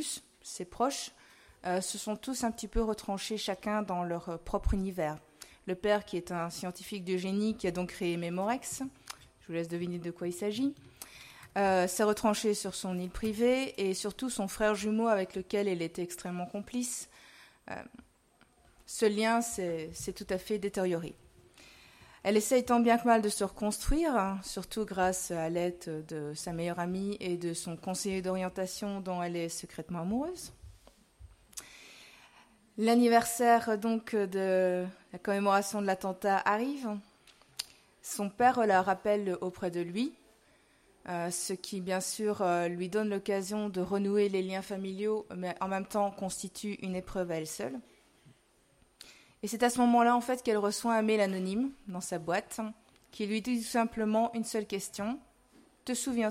ses proches, euh, se sont tous un petit peu retranchés chacun dans leur euh, propre univers. Le père, qui est un scientifique de génie, qui a donc créé Memorex, je vous laisse deviner de quoi il s'agit, euh, s'est retranché sur son île privée, et surtout son frère jumeau avec lequel elle était extrêmement complice. Euh, ce lien s'est, s'est tout à fait détérioré. Elle essaye tant bien que mal de se reconstruire, hein, surtout grâce à l'aide de sa meilleure amie et de son conseiller d'orientation dont elle est secrètement amoureuse. L'anniversaire donc de la commémoration de l'attentat arrive. Son père la rappelle auprès de lui, euh, ce qui bien sûr euh, lui donne l'occasion de renouer les liens familiaux, mais en même temps constitue une épreuve à elle seule. Et c'est à ce moment-là, en fait, qu'elle reçoit un mail anonyme dans sa boîte qui lui dit tout simplement une seule question. « Te souviens-tu »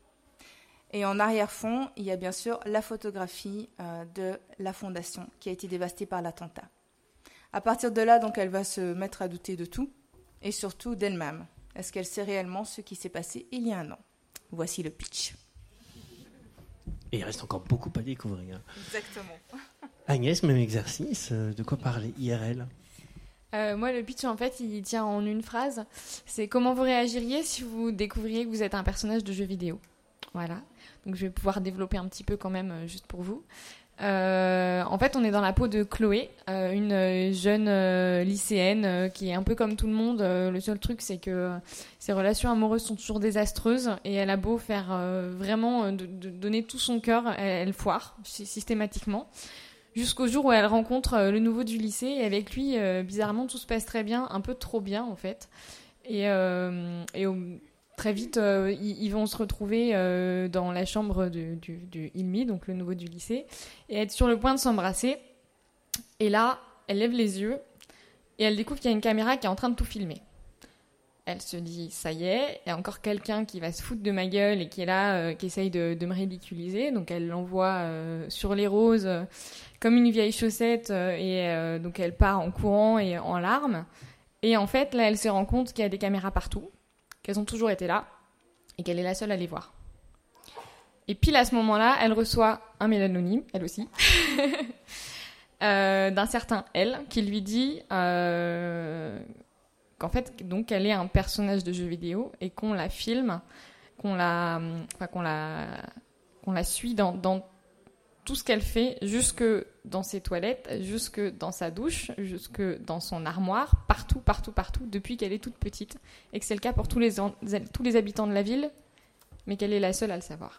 Et en arrière-fond, il y a bien sûr la photographie euh, de la fondation qui a été dévastée par l'attentat. À partir de là, donc, elle va se mettre à douter de tout et surtout d'elle-même. Est-ce qu'elle sait réellement ce qui s'est passé il y a un an ? Voici le pitch. Et il reste encore beaucoup à découvrir. Exactement. Agnès, même exercice, de quoi parler I R L ? euh, Moi, le pitch, en fait, il tient en une phrase. C'est comment vous réagiriez si vous découvriez que vous êtes un personnage de jeu vidéo. Voilà. Donc, je vais pouvoir développer un petit peu quand même, euh, juste pour vous. Euh, en fait, on est dans la peau de Chloé, euh, une jeune euh, lycéenne euh, qui est un peu comme tout le monde. Euh, le seul truc, c'est que euh, ses relations amoureuses sont toujours désastreuses et elle a beau faire euh, vraiment euh, de, de donner tout son cœur, elle, elle foire systématiquement. Jusqu'au jour où elle rencontre euh, le nouveau du lycée et avec lui, euh, bizarrement, tout se passe très bien, un peu trop bien en fait. Et, euh, et au, très vite, euh, ils, ils vont se retrouver euh, dans la chambre du, du, du Ilmi, donc le nouveau du lycée, et être sur le point de s'embrasser. Et là, elle lève les yeux et elle découvre qu'il y a une caméra qui est en train de tout filmer. Elle se dit, ça y est, il y a encore quelqu'un qui va se foutre de ma gueule et qui est là, euh, qui essaye de, de me ridiculiser. Donc elle l'envoie euh, sur les roses euh, comme une vieille chaussette euh, et euh, donc elle part en courant et en larmes. Et en fait, là, elle se rend compte qu'il y a des caméras partout, qu'elles ont toujours été là et qu'elle est la seule à les voir. Et pile à ce moment-là, elle reçoit un mail anonyme, elle aussi, euh, d'un certain elle qui lui dit... Euh, qu'en fait, donc, elle est un personnage de jeu vidéo et qu'on la filme, qu'on la, enfin, qu'on la, qu'on la suit dans, dans tout ce qu'elle fait, jusque dans ses toilettes, jusque dans sa douche, jusque dans son armoire, partout, partout, partout, depuis qu'elle est toute petite, et que c'est le cas pour tous les, tous les habitants de la ville, mais qu'elle est la seule à le savoir.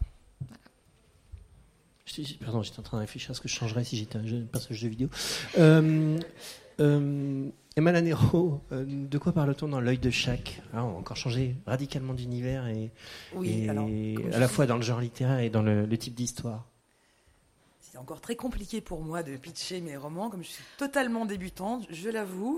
Voilà. Pardon, j'étais en train de réfléchir à ce que je changerais si j'étais un jeu, personnage de jeu vidéo. Euh, euh, Emma Lanero, euh, de quoi parle-t-on dans L'œil de Chac ? Ah, on va encore changer radicalement d'univers et, oui, et alors, à la fois dans le genre littéraire et dans le, le type d'histoire. C'est encore très compliqué pour moi de pitcher mes romans, comme je suis totalement débutante, je l'avoue.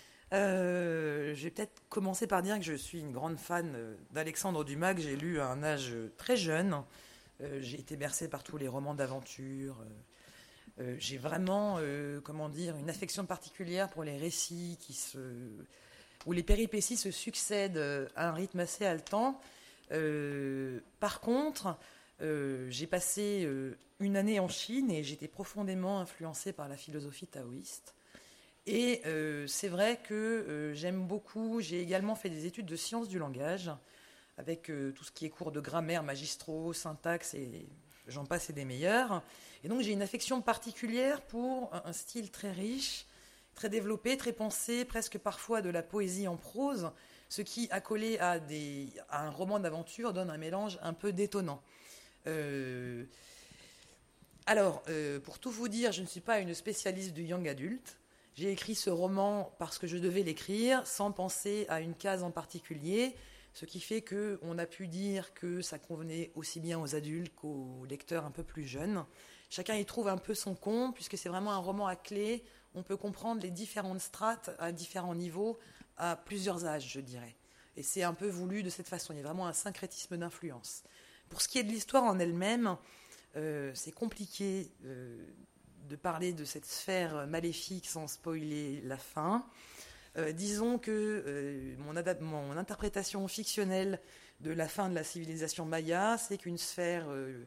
Euh, je vais peut-être commencer par dire que je suis une grande fan d'Alexandre Dumas, que j'ai lu à un âge très jeune. Euh, j'ai été bercée par tous les romans d'aventure. Euh, j'ai vraiment, euh, comment dire, une affection particulière pour les récits qui se, où les péripéties se succèdent à un rythme assez haletant. Euh, par contre, euh, j'ai passé euh, une année en Chine et j'étais profondément influencée par la philosophie taoïste. Et euh, c'est vrai que euh, j'aime beaucoup. J'ai également fait des études de sciences du langage, avec euh, tout ce qui est cours de grammaire, magistraux, syntaxe et j'en passe et des meilleurs. Et donc j'ai une affection particulière pour un style très riche, très développé, très pensé, presque parfois de la poésie en prose, ce qui, accolé à, des, à un roman d'aventure, donne un mélange un peu détonnant. Euh, alors, euh, pour tout vous dire, je ne suis pas une spécialiste du young adulte. J'ai écrit ce roman parce que je devais l'écrire, sans penser à une case en particulier, ce qui fait qu'on a pu dire que ça convenait aussi bien aux adultes qu'aux lecteurs un peu plus jeunes. Chacun y trouve un peu son compte, puisque c'est vraiment un roman à clé. On peut comprendre les différentes strates à différents niveaux, à plusieurs âges, je dirais. Et c'est un peu voulu de cette façon. Il y a vraiment un syncrétisme d'influence. Pour ce qui est de l'histoire en elle-même, euh, c'est compliqué euh, de parler de cette sphère maléfique sans spoiler la fin. Euh, disons que euh, mon, adap- mon interprétation fictionnelle de la fin de la civilisation maya, c'est qu'une sphère... Euh,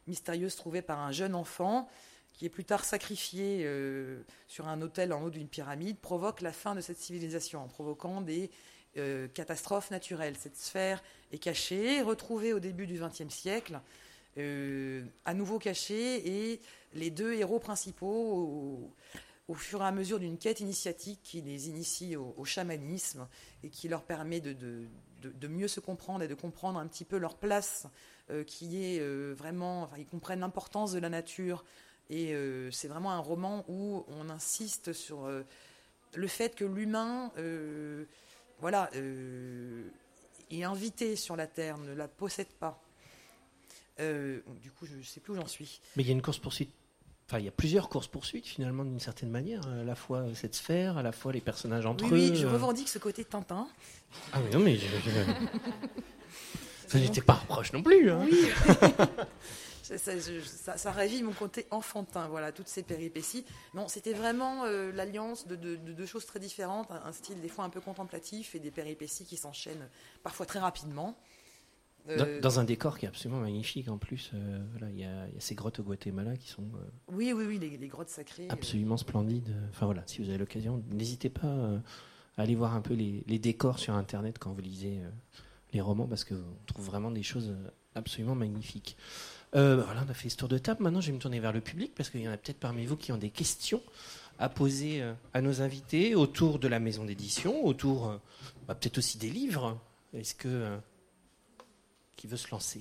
mystérieuse trouvée par un jeune enfant qui est plus tard sacrifié euh, sur un autel en haut d'une pyramide, provoque la fin de cette civilisation en provoquant des euh, catastrophes naturelles. Cette sphère est cachée, retrouvée au début du vingtième siècle, euh, à nouveau cachée, et les deux héros principaux, au, au fur et à mesure d'une quête initiatique qui les initie au, au chamanisme et qui leur permet de, de, de, de mieux se comprendre et de comprendre un petit peu leur place, euh, qui est euh, vraiment... Enfin, ils comprennent l'importance de la nature. Et euh, c'est vraiment un roman où on insiste sur euh, le fait que l'humain euh, voilà, euh, est invité sur la Terre, ne la possède pas. Euh, du coup, je ne sais plus où j'en suis. Mais il y a une course-poursuite. Enfin, il y a plusieurs courses-poursuites, finalement, d'une certaine manière. À la fois cette sphère, à la fois les personnages entre oui, eux. Oui, je revendique ce côté Tintin. Ah oui, non, mais... Je, je... ça n'était pas reproche non plus. Hein. Oui. Ça, ça, ça, ça ravive mon côté enfantin, voilà, toutes ces péripéties. Non, c'était vraiment euh, l'alliance de deux de, de choses très différentes, un, un style des fois un peu contemplatif et des péripéties qui s'enchaînent parfois très rapidement. Euh, dans, dans un décor qui est absolument magnifique en plus. Euh, voilà, il y, y a ces grottes au Guatemala qui sont euh, oui, oui, oui, les, les grottes sacrées. Absolument euh... splendides. Enfin voilà, si vous avez l'occasion, n'hésitez pas euh, à aller voir un peu les, les décors sur Internet quand vous lisez euh, les romans, parce qu'on trouve vraiment des choses absolument magnifiques. Euh, voilà, on a fait ce tour de table. Maintenant, je vais me tourner vers le public parce qu'il y en a peut-être parmi vous qui ont des questions à poser euh, à nos invités autour de la maison d'édition, autour euh, bah, peut-être aussi des livres. Est-ce que euh, qui veut se lancer?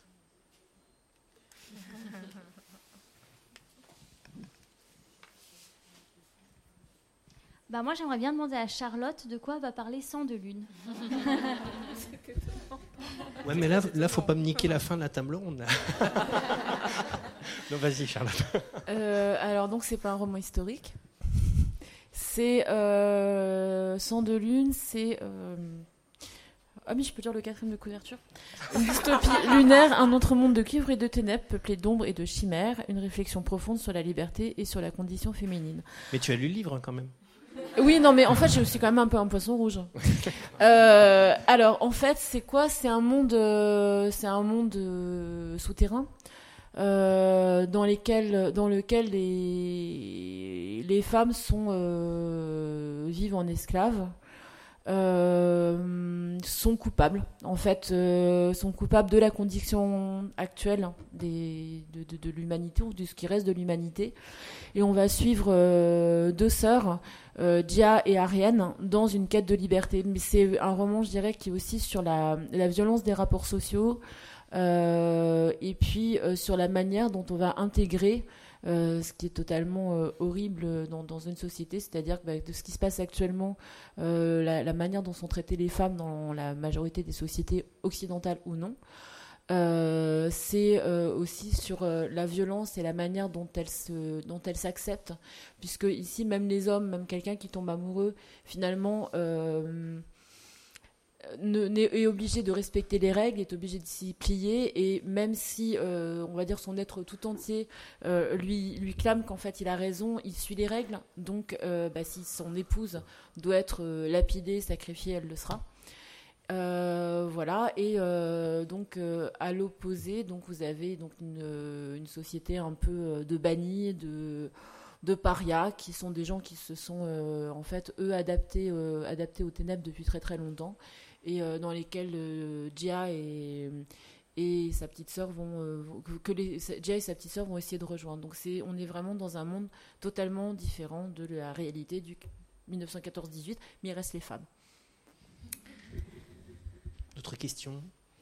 Bah moi, j'aimerais bien demander à Charlotte de quoi va parler Sang de Lune. Ouais, mais là, là, faut pas me niquer la fin de la table ronde. Non, vas-y, Charlotte. Euh, alors, donc, c'est pas un roman historique. C'est euh, Sang de Lune, c'est. Euh... Ah, mais je peux dire le quatrième de couverture. Une dystopie lunaire, un autre monde de cuivre et de ténèbres, peuplé d'ombres et de chimères, une réflexion profonde sur la liberté et sur la condition féminine. Mais tu as lu le livre quand même. Oui, non, mais en fait, je suis quand même un peu un poisson rouge. euh, alors, en fait, c'est quoi ? C'est un monde, euh, c'est un monde euh, souterrain euh, dans lesquels, dans lequel les les femmes sont euh, vivent en esclaves. Euh, sont coupables, en fait, euh, sont coupables de la condition actuelle des, de, de, de l'humanité ou de ce qui reste de l'humanité. Et on va suivre euh, deux sœurs, euh, Dia et Ariane, dans une quête de liberté. Mais c'est un roman, je dirais, qui est aussi sur la, la violence des rapports sociaux euh, et puis euh, sur la manière dont on va intégrer Euh, ce qui est totalement euh, horrible dans, dans une société, c'est-à-dire que, bah, de ce qui se passe actuellement, euh, la, la manière dont sont traitées les femmes dans la majorité des sociétés occidentales ou non. Euh, c'est euh, aussi sur euh, la violence et la manière dont elles se, dont elles s'acceptent, puisque ici même les hommes, même quelqu'un qui tombe amoureux, finalement euh, Ne, est obligé de respecter les règles, est obligé de s'y plier, et même si, euh, on va dire, son être tout entier euh, lui, lui clame qu'en fait il a raison, il suit les règles, donc euh, bah, si son épouse doit être euh, lapidée, sacrifiée, elle le sera. Euh, voilà, et euh, donc euh, à l'opposé, donc vous avez donc une, une société un peu de bannis, de de parias, qui sont des gens qui se sont euh, en fait eux adaptés euh, adaptés aux ténèbres depuis très très longtemps, et euh, dans lesquels euh, Gia et, et sa petite sœur vont euh, que les Gia et sa petite sœur vont essayer de rejoindre. Donc c'est on est vraiment dans un monde totalement différent de la réalité du dix-neuf cent quatorze dix-huit, mais il reste les femmes. D'autres questions?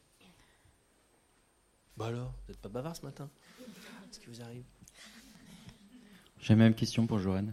Bah alors, vous n'êtes pas bavard ce matin? Qu'est-ce qui vous arrive? J'ai la même question pour Joanne.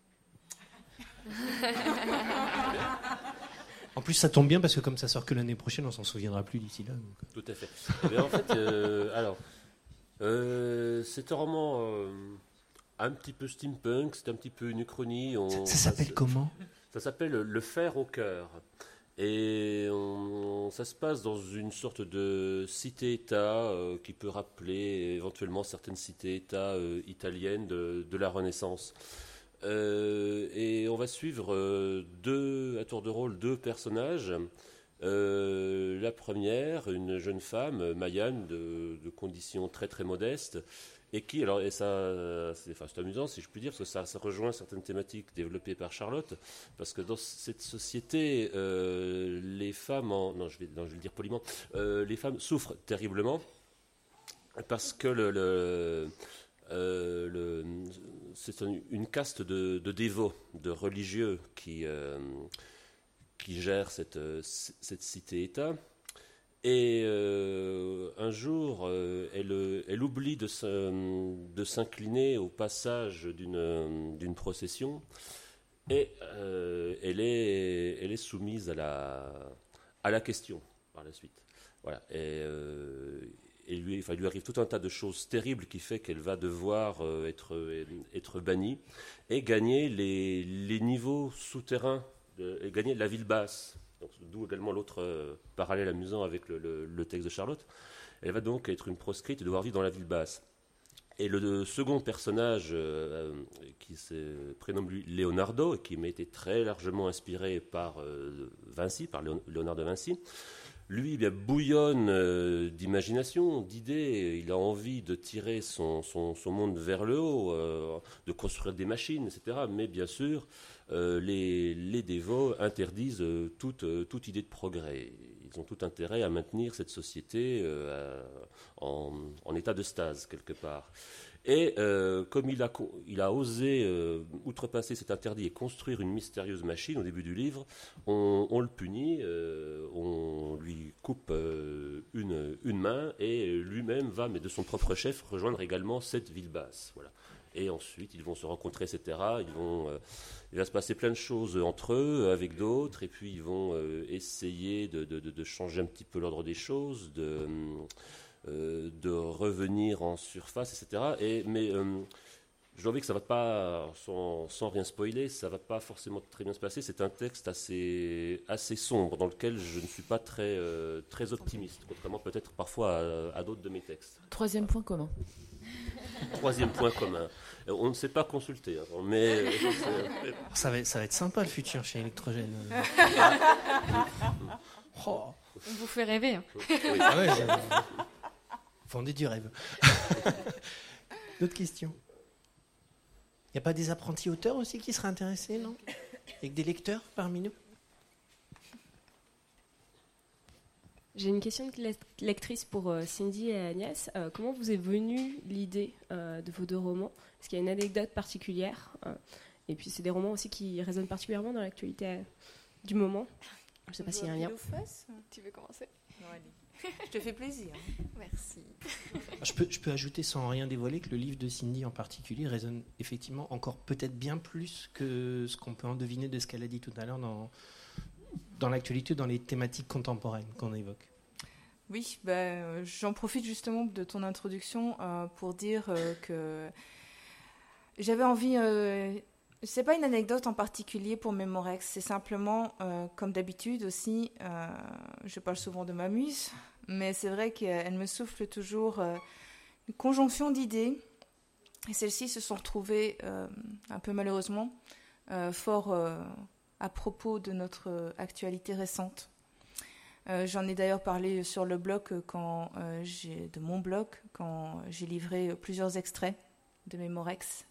En plus, ça tombe bien parce que comme ça sort que l'année prochaine, on s'en souviendra plus d'ici là. Donc. Tout à fait. Mais en fait, euh, alors, euh, c'est un roman euh, un petit peu steampunk, c'est un petit peu une uchronie. On, ça, ça s'appelle ça, comment? Ça s'appelle Le fer au cœur. Et on, ça se passe dans une sorte de cité-État euh, qui peut rappeler éventuellement certaines cités-États euh, italiennes de, de la Renaissance. Euh, et on va suivre euh, deux, à tour de rôle deux personnages Euh, la première, une jeune femme, Mayan, de, de conditions très très modestes, et qui, alors, et ça, c'est, enfin, c'est amusant si je puis dire, parce que ça, ça rejoint certaines thématiques développées par Charlotte, parce que dans cette société, euh, les femmes, en, non, je vais, non, je vais le dire poliment, euh, les femmes souffrent terriblement, parce que le, le, euh, le, c'est une, une caste de, de dévots, de religieux qui, euh, qui gèrent cette, cette cité-État. Et euh, un jour, euh, elle, elle oublie de, de s'incliner au passage d'une, d'une procession et euh, elle, est, elle est soumise à la, à la question par la suite. Voilà. Et, euh, et lui, enfin, il lui arrive tout un tas de choses terribles qui fait qu'elle va devoir euh, être, être bannie et gagner les, les niveaux souterrains, de, et gagner la ville basse. Donc, d'où également l'autre euh, parallèle amusant avec le, le, le texte de Charlotte. Elle va donc être une proscrite et devoir vivre dans la ville basse. Et le, le second personnage, euh, qui se prénomme lui Leonardo, et qui m'a été très largement inspiré par euh, Vinci, par Léon, Léonard de Vinci, lui, il bouillonne euh, d'imagination, d'idées. Il a envie de tirer son, son, son monde vers le haut, euh, de construire des machines, et cetera. Mais bien sûr, euh, les, les dévots interdisent euh, toute, euh, toute idée de progrès. Ils ont tout intérêt à maintenir cette société euh, à, en, en état de stase, quelque part. Et euh, comme il a, il a osé euh, outrepasser cet interdit et construire une mystérieuse machine au début du livre, on, on le punit, euh, on lui coupe euh, une, une main et lui-même va, mais de son propre chef, rejoindre également cette ville basse. Voilà. Et ensuite, ils vont se rencontrer, et cetera. Ils vont, euh, il va se passer plein de choses entre eux, avec d'autres, et puis ils vont euh, essayer de, de, de changer un petit peu l'ordre des choses, de... Euh, de revenir en surface, et cetera. Et, mais euh, j'ai envie que ça ne va pas, sans, sans rien spoiler, ça ne va pas forcément très bien se passer. C'est un texte assez, assez sombre, dans lequel je ne suis pas très, euh, très optimiste, contrairement peut-être parfois à, à d'autres de mes textes. Troisième point commun. Troisième point commun. On ne s'est pas consulté, hein, mais... ça, va, ça va être sympa le futur chez Electrogène. Oh. On vous fait rêver. Hein. Oui. Ah ouais, vendez du rêve. D'autres questions? Il n'y a pas des apprentis auteurs aussi qui seraient intéressés, non? Avec des lecteurs parmi nous? J'ai une question de lectrice pour euh, Cindy et Agnès. Euh, comment vous est venue l'idée euh, de vos deux romans? Est-ce qu'il y a une anecdote particulière euh, Et puis c'est des romans aussi qui résonnent particulièrement dans l'actualité euh, du moment. Je ne sais pas s'il y a un lien. Tu veux commencer? Non, allez. Je te fais plaisir. Merci. Je peux, je peux ajouter sans rien dévoiler que le livre de Cindy en particulier résonne effectivement encore peut-être bien plus que ce qu'on peut en deviner de ce qu'elle a dit tout à l'heure dans, dans l'actualité, dans les thématiques contemporaines qu'on évoque. Oui, ben, j'en profite justement de ton introduction euh, pour dire euh, que j'avais envie... Euh, c'est pas une anecdote en particulier pour Mémorex, c'est simplement, euh, comme d'habitude aussi, euh, je parle souvent de ma muse, mais c'est vrai qu'elle me souffle toujours euh, une conjonction d'idées, et celles-ci se sont retrouvées, euh, un peu malheureusement, euh, fort euh, à propos de notre actualité récente. Euh, j'en ai d'ailleurs parlé sur le blog, quand, euh, j'ai, de mon blog, quand j'ai livré plusieurs extraits de Mémorex.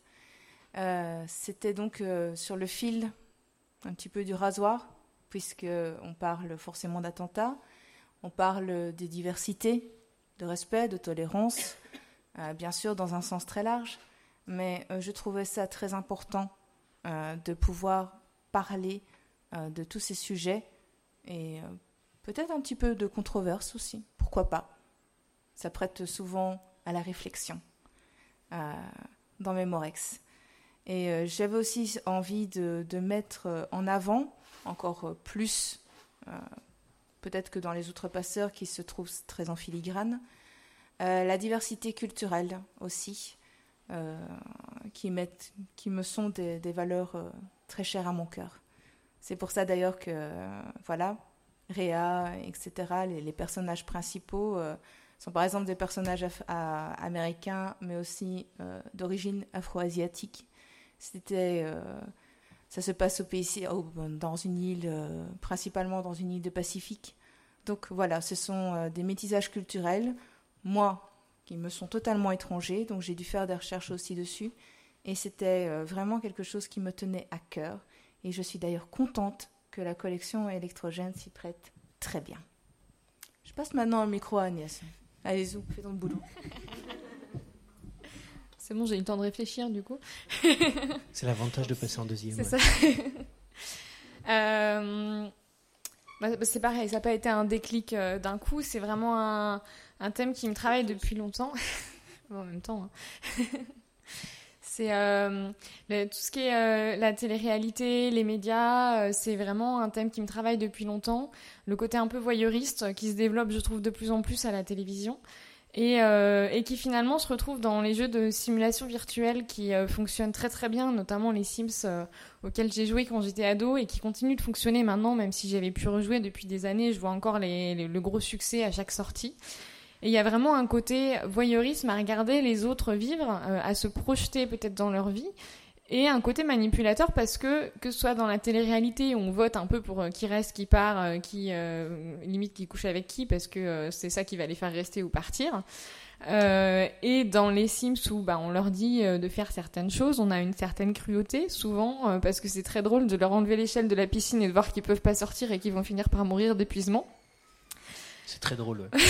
Euh, c'était donc euh, sur le fil un petit peu du rasoir, puisqu'on parle forcément d'attentats, on parle de diversité, de respect, de tolérance, euh, bien sûr dans un sens très large, mais euh, je trouvais ça très important euh, de pouvoir parler euh, de tous ces sujets, et euh, peut-être un petit peu de controverse aussi, pourquoi pas. Ça prête souvent à la réflexion euh, dans Mémorex. Et euh, j'avais aussi envie de, de mettre en avant, encore plus, euh, peut-être que dans les outrepasseurs qui se trouvent très en filigrane, euh, la diversité culturelle aussi, euh, qui, mettent, qui me sont des, des valeurs euh, très chères à mon cœur. C'est pour ça d'ailleurs que, euh, voilà, Réa, et cetera, les, les personnages principaux euh, sont par exemple des personnages af- à, américains, mais aussi euh, d'origine afro-asiatique. C'était, euh, ça se passe au pays, au, dans une île, euh, principalement dans une île du Pacifique. Donc voilà, ce sont euh, des métissages culturels, moi, qui me sont totalement étrangers, donc j'ai dû faire des recherches aussi dessus. Et c'était euh, vraiment quelque chose qui me tenait à cœur. Et je suis d'ailleurs contente que la collection électrogène s'y prête très bien. Je passe maintenant le micro à Agnès. Allez-y, fais ton boulot. C'est bon, j'ai eu le temps de réfléchir du coup. C'est l'avantage de passer en deuxième. C'est ouais. ça. euh, bah, c'est pareil, ça n'a pas été un déclic euh, d'un coup. C'est vraiment un, un thème qui me travaille depuis longtemps. En même temps. Hein. C'est euh, le, tout ce qui est euh, la télé-réalité, les médias, euh, c'est vraiment un thème qui me travaille depuis longtemps. Le côté un peu voyeuriste euh, qui se développe, je trouve, de plus en plus à la télévision. Et, euh, et qui finalement se retrouve dans les jeux de simulation virtuelle qui euh, fonctionnent très très bien, notamment les Sims euh, auxquels j'ai joué quand j'étais ado et qui continuent de fonctionner maintenant, même si j'avais pu rejouer depuis des années. Je vois encore les, les, le gros succès à chaque sortie. Et il y a vraiment un côté voyeurisme à regarder les autres vivre, euh, à se projeter peut-être dans leur vie, et un côté manipulateur parce que, que ce soit dans la télé-réalité où on vote un peu pour euh, qui reste, qui part, euh, qui euh, limite qui couche avec qui parce que euh, c'est ça qui va les faire rester ou partir, euh, et dans les Sims où bah, on leur dit euh, de faire certaines choses, on a une certaine cruauté souvent euh, parce que c'est très drôle de leur enlever l'échelle de la piscine et de voir qu'ils peuvent pas sortir et qu'ils vont finir par mourir d'épuisement. C'est très drôle, ouais.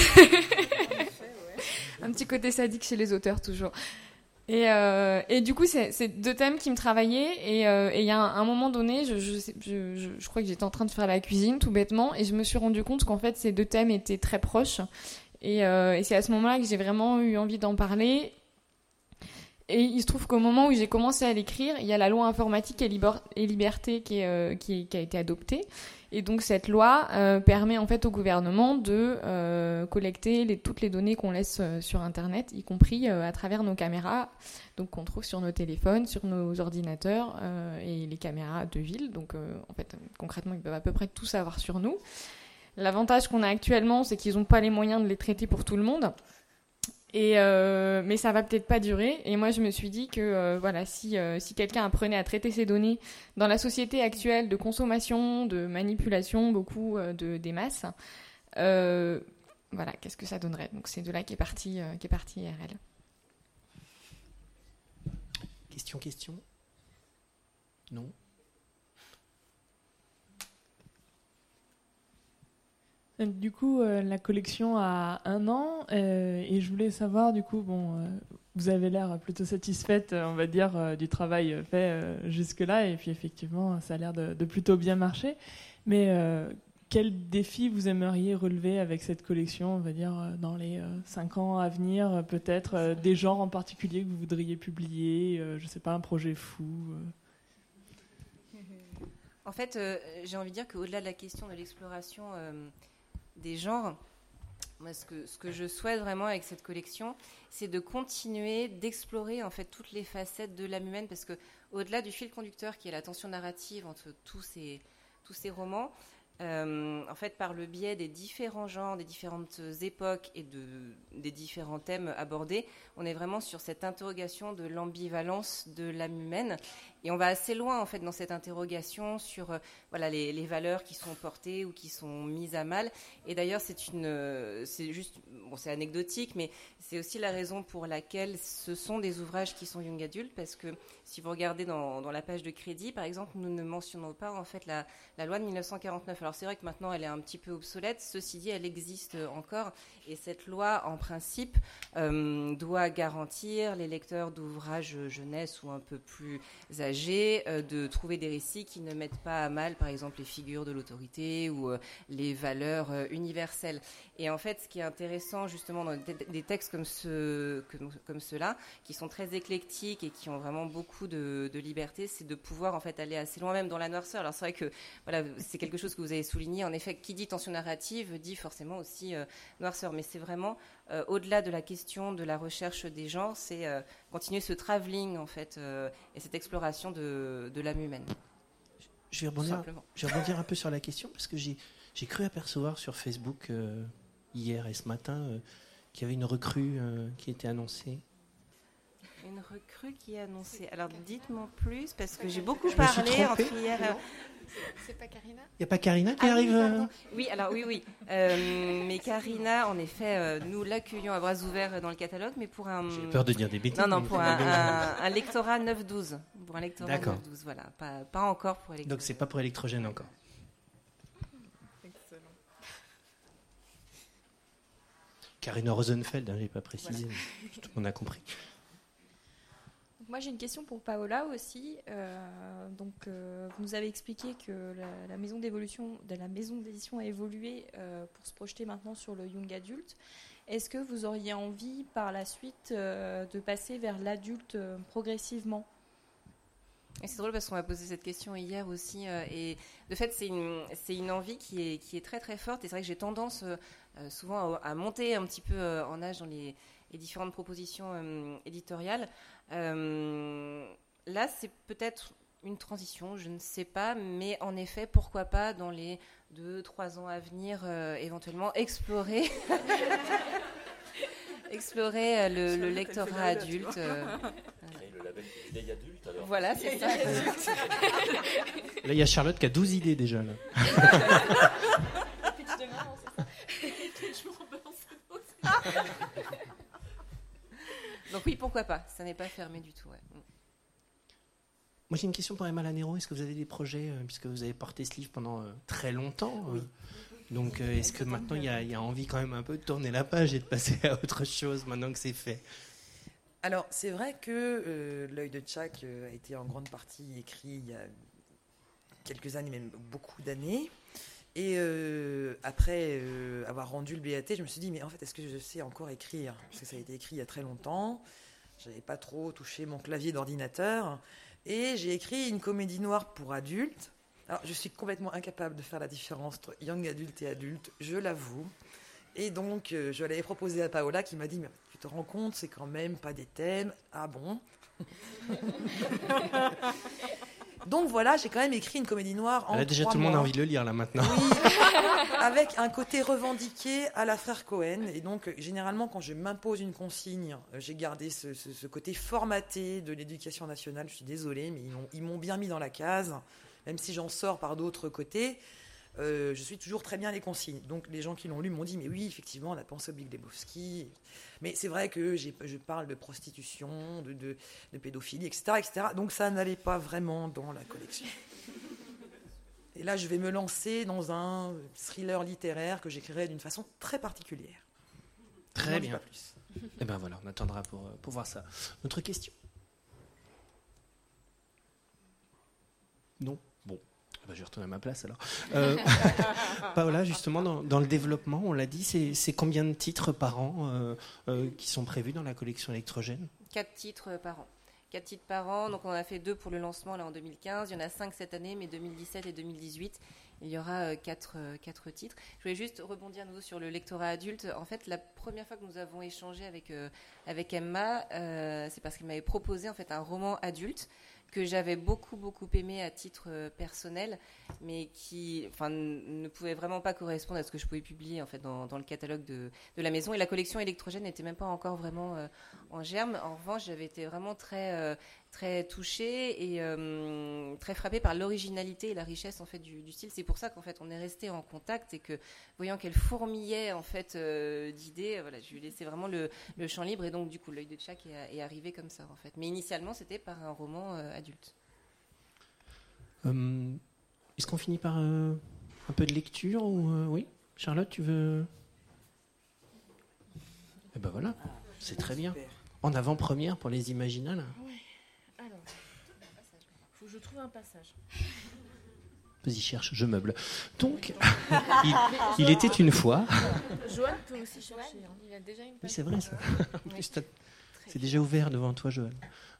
Un petit côté sadique chez les auteurs, toujours. Et, euh, et du coup, c'est, c'est deux thèmes qui me travaillaient. Et il euh, y a un, un moment donné, je, je, je, je, je crois que j'étais en train de faire la cuisine, tout bêtement, et je me suis rendu compte qu'en fait, ces deux thèmes étaient très proches. Et, euh, et c'est à ce moment-là que j'ai vraiment eu envie d'en parler. Et il se trouve qu'au moment où j'ai commencé à l'écrire, il y a la loi informatique et, liber- et liberté qui, est, euh, qui, qui a été adoptée. Et donc cette loi euh, permet en fait au gouvernement de euh, collecter les, toutes les données qu'on laisse euh, sur Internet, y compris euh, à travers nos caméras, donc qu'on trouve sur nos téléphones, sur nos ordinateurs euh, et les caméras de ville. Donc euh, en fait concrètement ils peuvent à peu près tout savoir sur nous. L'avantage qu'on a actuellement, c'est qu'ils n'ont pas les moyens de les traiter pour tout le monde. Et euh, mais ça va peut-être pas durer. Et moi, je me suis dit que euh, voilà, si euh, si quelqu'un apprenait à traiter ces données dans la société actuelle de consommation, de manipulation, beaucoup euh, de des masses, euh, voilà, qu'est-ce que ça donnerait. Donc c'est de là qu'est parti euh, qu'est parti I R L. Question, question. Non. Du coup, euh, la collection a un an euh, et je voulais savoir, du coup, bon, euh, vous avez l'air plutôt satisfaite, on va dire, euh, du travail fait euh, jusque-là, et puis effectivement, ça a l'air de, de plutôt bien marcher. Mais euh, quel défi vous aimeriez relever avec cette collection, on va dire, euh, dans les euh, cinq ans à venir, euh, peut-être euh, des genres en particulier que vous voudriez publier, euh, je ne sais pas, un projet fou euh. En fait, euh, j'ai envie de dire qu'au-delà de la question de l'exploration euh, des genres, moi, ce que, ce que je souhaite vraiment avec cette collection, c'est de continuer d'explorer en fait toutes les facettes de l'âme humaine, parce que au-delà du fil conducteur qui est la tension narrative entre tous ces, tous ces romans, euh, en fait, par le biais des différents genres, des différentes époques et de, des différents thèmes abordés, on est vraiment sur cette interrogation de l'ambivalence de l'âme humaine. Et on va assez loin en fait dans cette interrogation sur euh, voilà les, les valeurs qui sont portées ou qui sont mises à mal. Et d'ailleurs c'est une euh, c'est juste bon c'est anecdotique, mais c'est aussi la raison pour laquelle ce sont des ouvrages qui sont young adult, parce que si vous regardez dans, dans la page de crédit par exemple, nous ne mentionnons pas en fait la, la loi de mille neuf cent quarante-neuf. Alors c'est vrai que maintenant elle est un petit peu obsolète, ceci dit elle existe encore, et cette loi en principe euh, doit garantir les lecteurs d'ouvrages jeunesse ou un peu plus âgés euh, de trouver des récits qui ne mettent pas à mal, par exemple, les figures de l'autorité ou euh, les valeurs euh, universelles. Et en fait, ce qui est intéressant, justement, dans des, des textes comme, ce, comme, comme ceux-là, qui sont très éclectiques et qui ont vraiment beaucoup de, de liberté, c'est de pouvoir, en fait, aller assez loin, même dans la noirceur. Alors, c'est vrai que, voilà, c'est quelque chose que vous avez souligné. En effet, qui dit tension narrative dit forcément aussi euh, noirceur. Mais c'est vraiment, euh, au-delà de la question de la recherche des genres, c'est euh, continuer ce travelling, en fait, euh, et cette exploration de, de l'âme humaine. Je vais, rebondir, je vais rebondir un peu sur la question, parce que j'ai, j'ai cru apercevoir sur Facebook euh, hier et ce matin euh, qu'il y avait une recrue euh, qui était annoncée. Une une recrue qui est annoncée. Alors dites-moi plus, parce que j'ai beaucoup Je me suis parlé trompée. entre hier. euh, C'est pas Karina? Il n'y a pas Karina qui Ah oui, arrive euh, pardon. Oui, alors oui, oui. Euh, mais Karina, en effet, euh, nous l'accueillons à bras ouverts dans le catalogue, mais pour un. J'ai peur de dire des bêtises. Non, non, mais- pour un, un- un lectorat neuf douze. Pour un lectorat D'accord. neuf douze, voilà. Pas, pas encore pour électrogène. Donc c'est pas pour électrogène encore. Karina Rosenfeld, hein, j'ai pas précisé, mais tout le monde a compris. Donc moi j'ai une question pour Paola aussi. Euh, donc euh, vous nous avez expliqué que la, la maison d'évolution de la maison d'édition a évolué euh, pour se projeter maintenant sur le young adulte. Est-ce que vous auriez envie par la suite euh, de passer vers l'adulte euh, progressivement? Et c'est drôle parce qu'on m'a posé cette question hier aussi. euh, et de fait, c'est une, c'est une envie qui est, qui est très très forte. Et c'est vrai que j'ai tendance euh, euh, souvent à, à monter un petit peu euh, en âge dans les, les différentes propositions euh, éditoriales. Euh, là, c'est peut-être une transition, je ne sais pas. Mais en effet, pourquoi pas dans les deux trois ans à venir, euh, éventuellement explorer... explorer euh, le, le lectorat adulte. euh, Et le label vieille adulte, alors. Voilà, c'est ça. Là, il y a Charlotte qui a douze idées déjà. Là. Donc oui, pourquoi pas. Ça n'est pas fermé du tout. Ouais. Moi, j'ai une question pour Emma Lanero. Est-ce que vous avez des projets, euh, puisque vous avez porté ce livre pendant euh, très longtemps euh, donc, euh, est-ce que maintenant, il y, a- il y a envie quand même un peu de tourner la page et de passer à autre chose maintenant que c'est fait? Alors, c'est vrai que euh, L'œil de Tchak euh, a été en grande partie écrit il y a quelques années, même beaucoup d'années. Et euh, après euh, avoir rendu le B A T, je me suis dit, mais en fait, est-ce que je sais encore écrire? Parce que ça a été écrit il y a très longtemps. Je n'avais pas trop touché mon clavier d'ordinateur. Et j'ai écrit une comédie noire pour adultes. Alors, je suis complètement incapable de faire la différence entre young adulte et adulte, je l'avoue. Et donc, euh, je l'avais proposé à Paola qui m'a dit, mais tu te rends compte, c'est quand même pas des thèmes. Ah bon? Donc voilà, j'ai quand même écrit une comédie noire en Là, déjà, trois tout le monde a mois. envie de le lire, là, maintenant. Oui, avec un côté revendiqué à la frère Cohen. Et donc, généralement, quand je m'impose une consigne, euh, j'ai gardé ce, ce- ce côté formaté de l'éducation nationale. Je suis désolée, mais ils m'ont- ils m'ont bien mis dans la case. Même si j'en sors par d'autres côtés, euh, je suis toujours très bien les consignes. Donc, les gens qui l'ont lu m'ont dit, mais oui, effectivement, on a pensé au Big Lebowski. Mais c'est vrai que j'ai- je parle de prostitution, de, de, de pédophilie, et cetera, et cetera. Donc, ça n'allait pas vraiment dans la collection. Et là, je vais me lancer dans un thriller littéraire que j'écrirai d'une façon très particulière. Je Très n'en dis bien. pas plus. Et ben voilà, on attendra pour, euh, pour voir ça. Autre question? Non? Bon. Ah ben, je vais retourner à ma place alors. Euh, Paola, justement, dans, dans le développement, on l'a dit, c'est, c'est combien de titres par an euh, euh, qui sont prévus dans la collection électrogène? Quatre titres par an. Quatre titres par an. Donc on en a fait deux pour le lancement là en deux mille quinze. Il y en a cinq cette année, mais deux mille dix-sept et deux mille dix-huit, il y aura euh, quatre, euh, quatre titres. Je voulais juste rebondir à nouveau sur le lectorat adulte. En fait, la première fois que nous avons échangé avec, euh, avec Emma, euh, c'est parce qu'elle m'avait proposé en fait un roman adulte que j'avais beaucoup beaucoup aimé à titre euh, personnel, mais qui enfin, n- ne pouvait vraiment pas correspondre à ce que je pouvais publier en fait dans, dans le catalogue de, de la maison. Et la collection électrogène n'était même pas encore vraiment euh, en germe. En revanche, j'avais été vraiment très euh, très touchée et euh, très frappée par l'originalité et la richesse en fait du, du style. C'est pour ça qu'en fait on est resté en contact et que voyant qu'elle fourmillait en fait euh, d'idées, voilà, je lui ai laissé vraiment le, le champ libre et donc du coup l'œil de Tchak est, est arrivé comme ça en fait. Mais initialement c'était par un roman euh, adulte. Euh, est-ce qu'on finit par euh, un peu de lecture ou euh, oui, Charlotte, tu veux? Eh ben voilà, c'est très bien. En avant-première pour les Imaginales. Ouais. Alors, faut que je trouve un passage. Vas-y, cherche, je meuble. Donc, il, il était une fois. Joanne peut aussi chercher. hein. Il a déjà une Oui, c'est vrai ça. En plus, t'as- c'est déjà ouvert devant toi, Joël.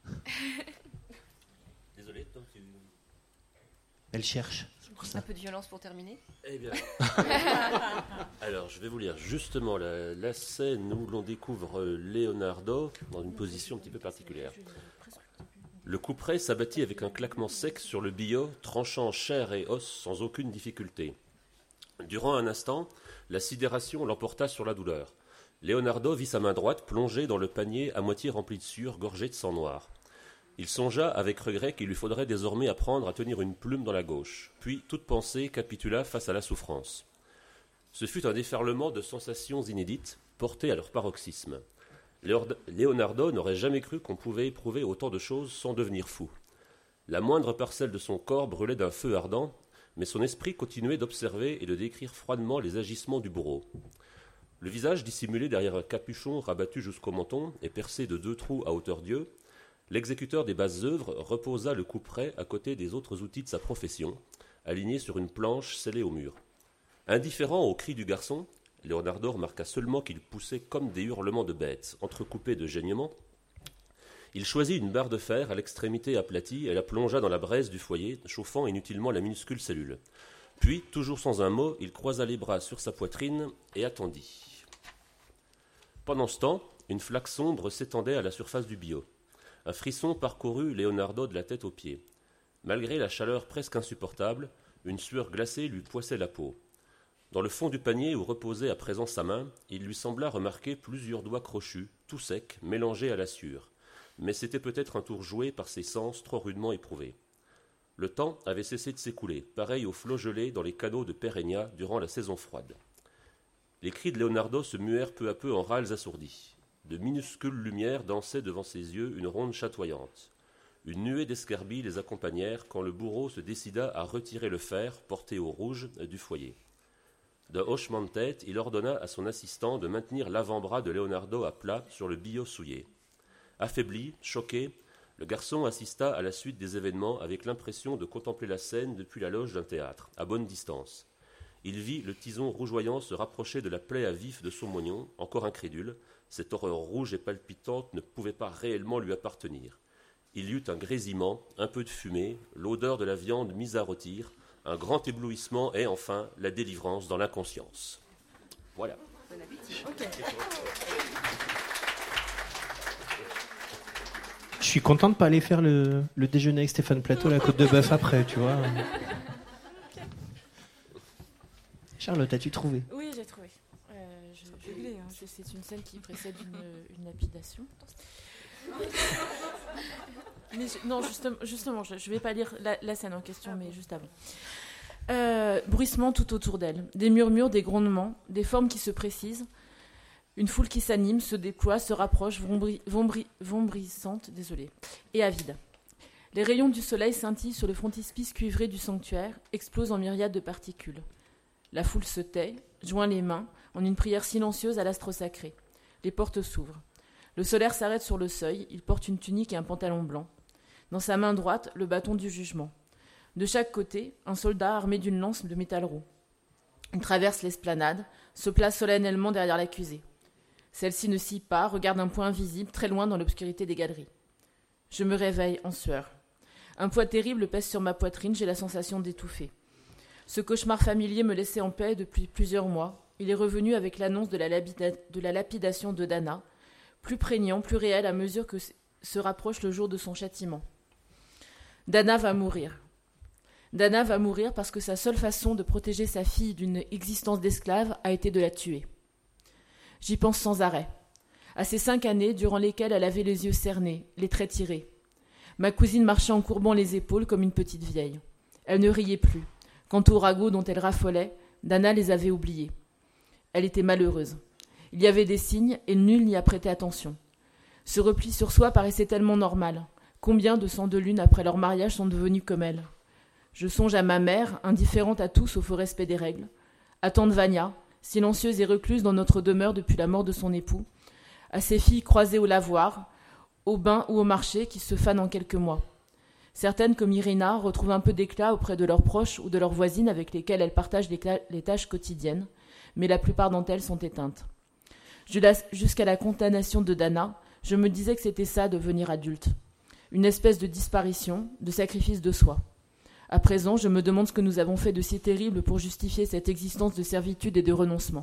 Désolé, donc tu... Elle cherche. C'est pour ça. Un peu de violence pour terminer. Eh bien. Alors, je vais vous lire justement la, la scène où l'on découvre euh, Leonardo dans une position un petit peu particulière. Le couperet s'abattit avec un claquement sec sur le billot, tranchant chair et os sans aucune difficulté. Durant un instant, la sidération l'emporta sur la douleur. Leonardo vit sa main droite plongée dans le panier à moitié rempli de sueur, gorgé de sang noir. Il songea avec regret qu'il lui faudrait désormais apprendre à tenir une plume dans la gauche. Puis toute pensée capitula face à la souffrance. Ce fut un déferlement de sensations inédites, portées à leur paroxysme. Leonardo n'aurait jamais cru qu'on pouvait éprouver autant de choses sans devenir fou. La moindre parcelle de son corps brûlait d'un feu ardent, mais son esprit continuait d'observer et de décrire froidement les agissements du bourreau. Le visage dissimulé derrière un capuchon rabattu jusqu'au menton et percé de deux trous à hauteur d'yeux, l'exécuteur des basses œuvres reposa le couperet à côté des autres outils de sa profession, alignés sur une planche scellée au mur. Indifférent aux cris du garçon, Leonardo remarqua seulement qu'il poussait comme des hurlements de bêtes, entrecoupés de geignements. Il choisit une barre de fer à l'extrémité aplatie et la plongea dans la braise du foyer, chauffant inutilement la minuscule cellule. Puis, toujours sans un mot, il croisa les bras sur sa poitrine et attendit. Pendant ce temps, une flaque sombre s'étendait à la surface du billot. Un frisson parcourut Leonardo de la tête aux pieds. Malgré la chaleur presque insupportable, une sueur glacée lui poissait la peau. Dans le fond du panier où reposait à présent sa main, il lui sembla remarquer plusieurs doigts crochus, tout secs, mélangés à la sueur. Mais c'était peut-être un tour joué par ses sens trop rudement éprouvés. Le temps avait cessé de s'écouler, pareil aux flots gelés dans les canaux de Pereña durant la saison froide. Les cris de Leonardo se muèrent peu à peu en râles assourdis. De minuscules lumières dansaient devant ses yeux une ronde chatoyante. Une nuée d'escarbilles les accompagnèrent quand le bourreau se décida à retirer le fer, porté au rouge, du foyer. D'un hochement de tête, il ordonna à son assistant de maintenir l'avant-bras de Leonardo à plat sur le billot souillé. Affaibli, choqué, le garçon assista à la suite des événements avec l'impression de contempler la scène depuis la loge d'un théâtre, à bonne distance. Il vit le tison rougeoyant se rapprocher de la plaie à vif de son moignon, encore incrédule. Cette horreur rouge et palpitante ne pouvait pas réellement lui appartenir. Il y eut un grésillement, un peu de fumée, l'odeur de la viande mise à rôtir, un grand éblouissement et enfin la délivrance dans l'inconscience. Voilà. Bon appétit. Ok. Je suis content de ne pas aller faire le, le déjeuner avec Stéphane Plateau, la côte de bœuf après, tu vois. Charlotte, as-tu trouvé ? Oui, j'ai trouvé. Euh, je, je, hein. c'est, c'est une scène qui précède une, une lapidation. Mais je, non, justement, justement je ne vais pas lire la, la scène en question, mais juste avant. Euh, bruissement tout autour d'elle. Des murmures, des grondements, des formes qui se précisent. Une foule qui s'anime, se déploie, se rapproche, vombri, vombri, vombrissante, désolée, et avide. Les rayons du soleil scintillent sur le frontispice cuivré du sanctuaire, explosent en myriades de particules. La foule se tait, joint les mains, en une prière silencieuse à l'astre sacré. Les portes s'ouvrent. Le solaire s'arrête sur le seuil, il porte une tunique et un pantalon blanc. Dans sa main droite, le bâton du jugement. De chaque côté, un soldat armé d'une lance de métal roux. Il traverse l'esplanade, se place solennellement derrière l'accusé. Celle-ci ne scie pas, regarde un point invisible, très loin dans l'obscurité des galeries. Je me réveille en sueur. Un poids terrible pèse sur ma poitrine, j'ai la sensation d'étouffer. Ce cauchemar familier me laissait en paix depuis plusieurs mois. Il est revenu avec l'annonce de la, labida- de la lapidation de Dana, plus prégnant, plus réel à mesure que se rapproche le jour de son châtiment. Dana va mourir. Dana va mourir parce que sa seule façon de protéger sa fille d'une existence d'esclave a été de la tuer. J'y pense sans arrêt. À ces cinq années durant lesquelles elle avait les yeux cernés, les traits tirés. Ma cousine marchait en courbant les épaules comme une petite vieille. Elle ne riait plus. Quant aux ragots dont elle raffolait, Dana les avait oubliés. Elle était malheureuse. Il y avait des signes et nul n'y a prêté attention. Ce repli sur soi paraissait tellement normal. Combien de cent deux lunes après leur mariage sont devenus comme elle ? Je songe à ma mère, indifférente à tout sauf au respect des règles. À tante Vania, silencieuse et recluse dans notre demeure depuis la mort de son époux. À ses filles croisées au lavoir, au bain ou au marché qui se fanent en quelques mois. Certaines, comme Irina, retrouvent un peu d'éclat auprès de leurs proches ou de leurs voisines avec lesquelles elles partagent les tâches quotidiennes, mais la plupart d'entre elles sont éteintes. Jusqu'à la condamnation de Dana, je me disais que c'était ça, devenir adulte. Une espèce de disparition, de sacrifice de soi. À présent, je me demande ce que nous avons fait de si terrible pour justifier cette existence de servitude et de renoncement.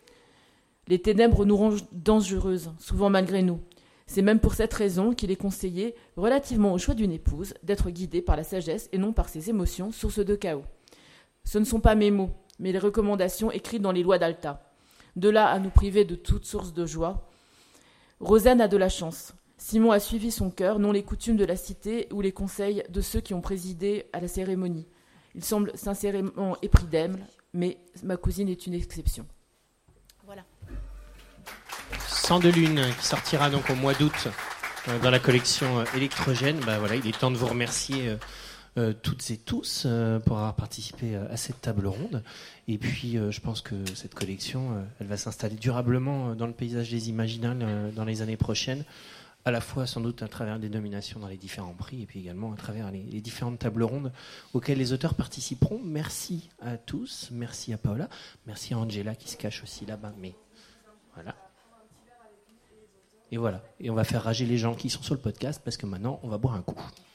Les ténèbres nous rendent dangereuses, souvent malgré nous. C'est même pour cette raison qu'il est conseillé, relativement au choix d'une épouse, d'être guidé par la sagesse et non par ses émotions, source de chaos. Ce ne sont pas mes mots, mais les recommandations écrites dans les lois d'Alta. De là à nous priver de toute source de joie. Rosanne a de la chance. Simon a suivi son cœur, non les coutumes de la cité ou les conseils de ceux qui ont présidé à la cérémonie. Il semble sincèrement épris d'elle, mais ma cousine est une exception. Voilà. Sang de lune, qui sortira donc au mois d'août euh, dans la collection euh, électrogène. Bah, voilà, il est temps de vous remercier euh, euh, toutes et tous euh, pour avoir participé euh, à cette table ronde. Et puis, euh, je pense que cette collection, euh, elle va s'installer durablement euh, dans le paysage des Imaginales euh, dans les années prochaines, à la fois sans doute à travers des nominations dans les différents prix et puis également à travers les, les différentes tables rondes auxquelles les auteurs participeront. Merci à tous, merci à Paola, merci à Angela qui se cache aussi là-bas, mais voilà. Et voilà, et on va faire rager les gens qui sont sur le podcast parce que maintenant on va boire un coup.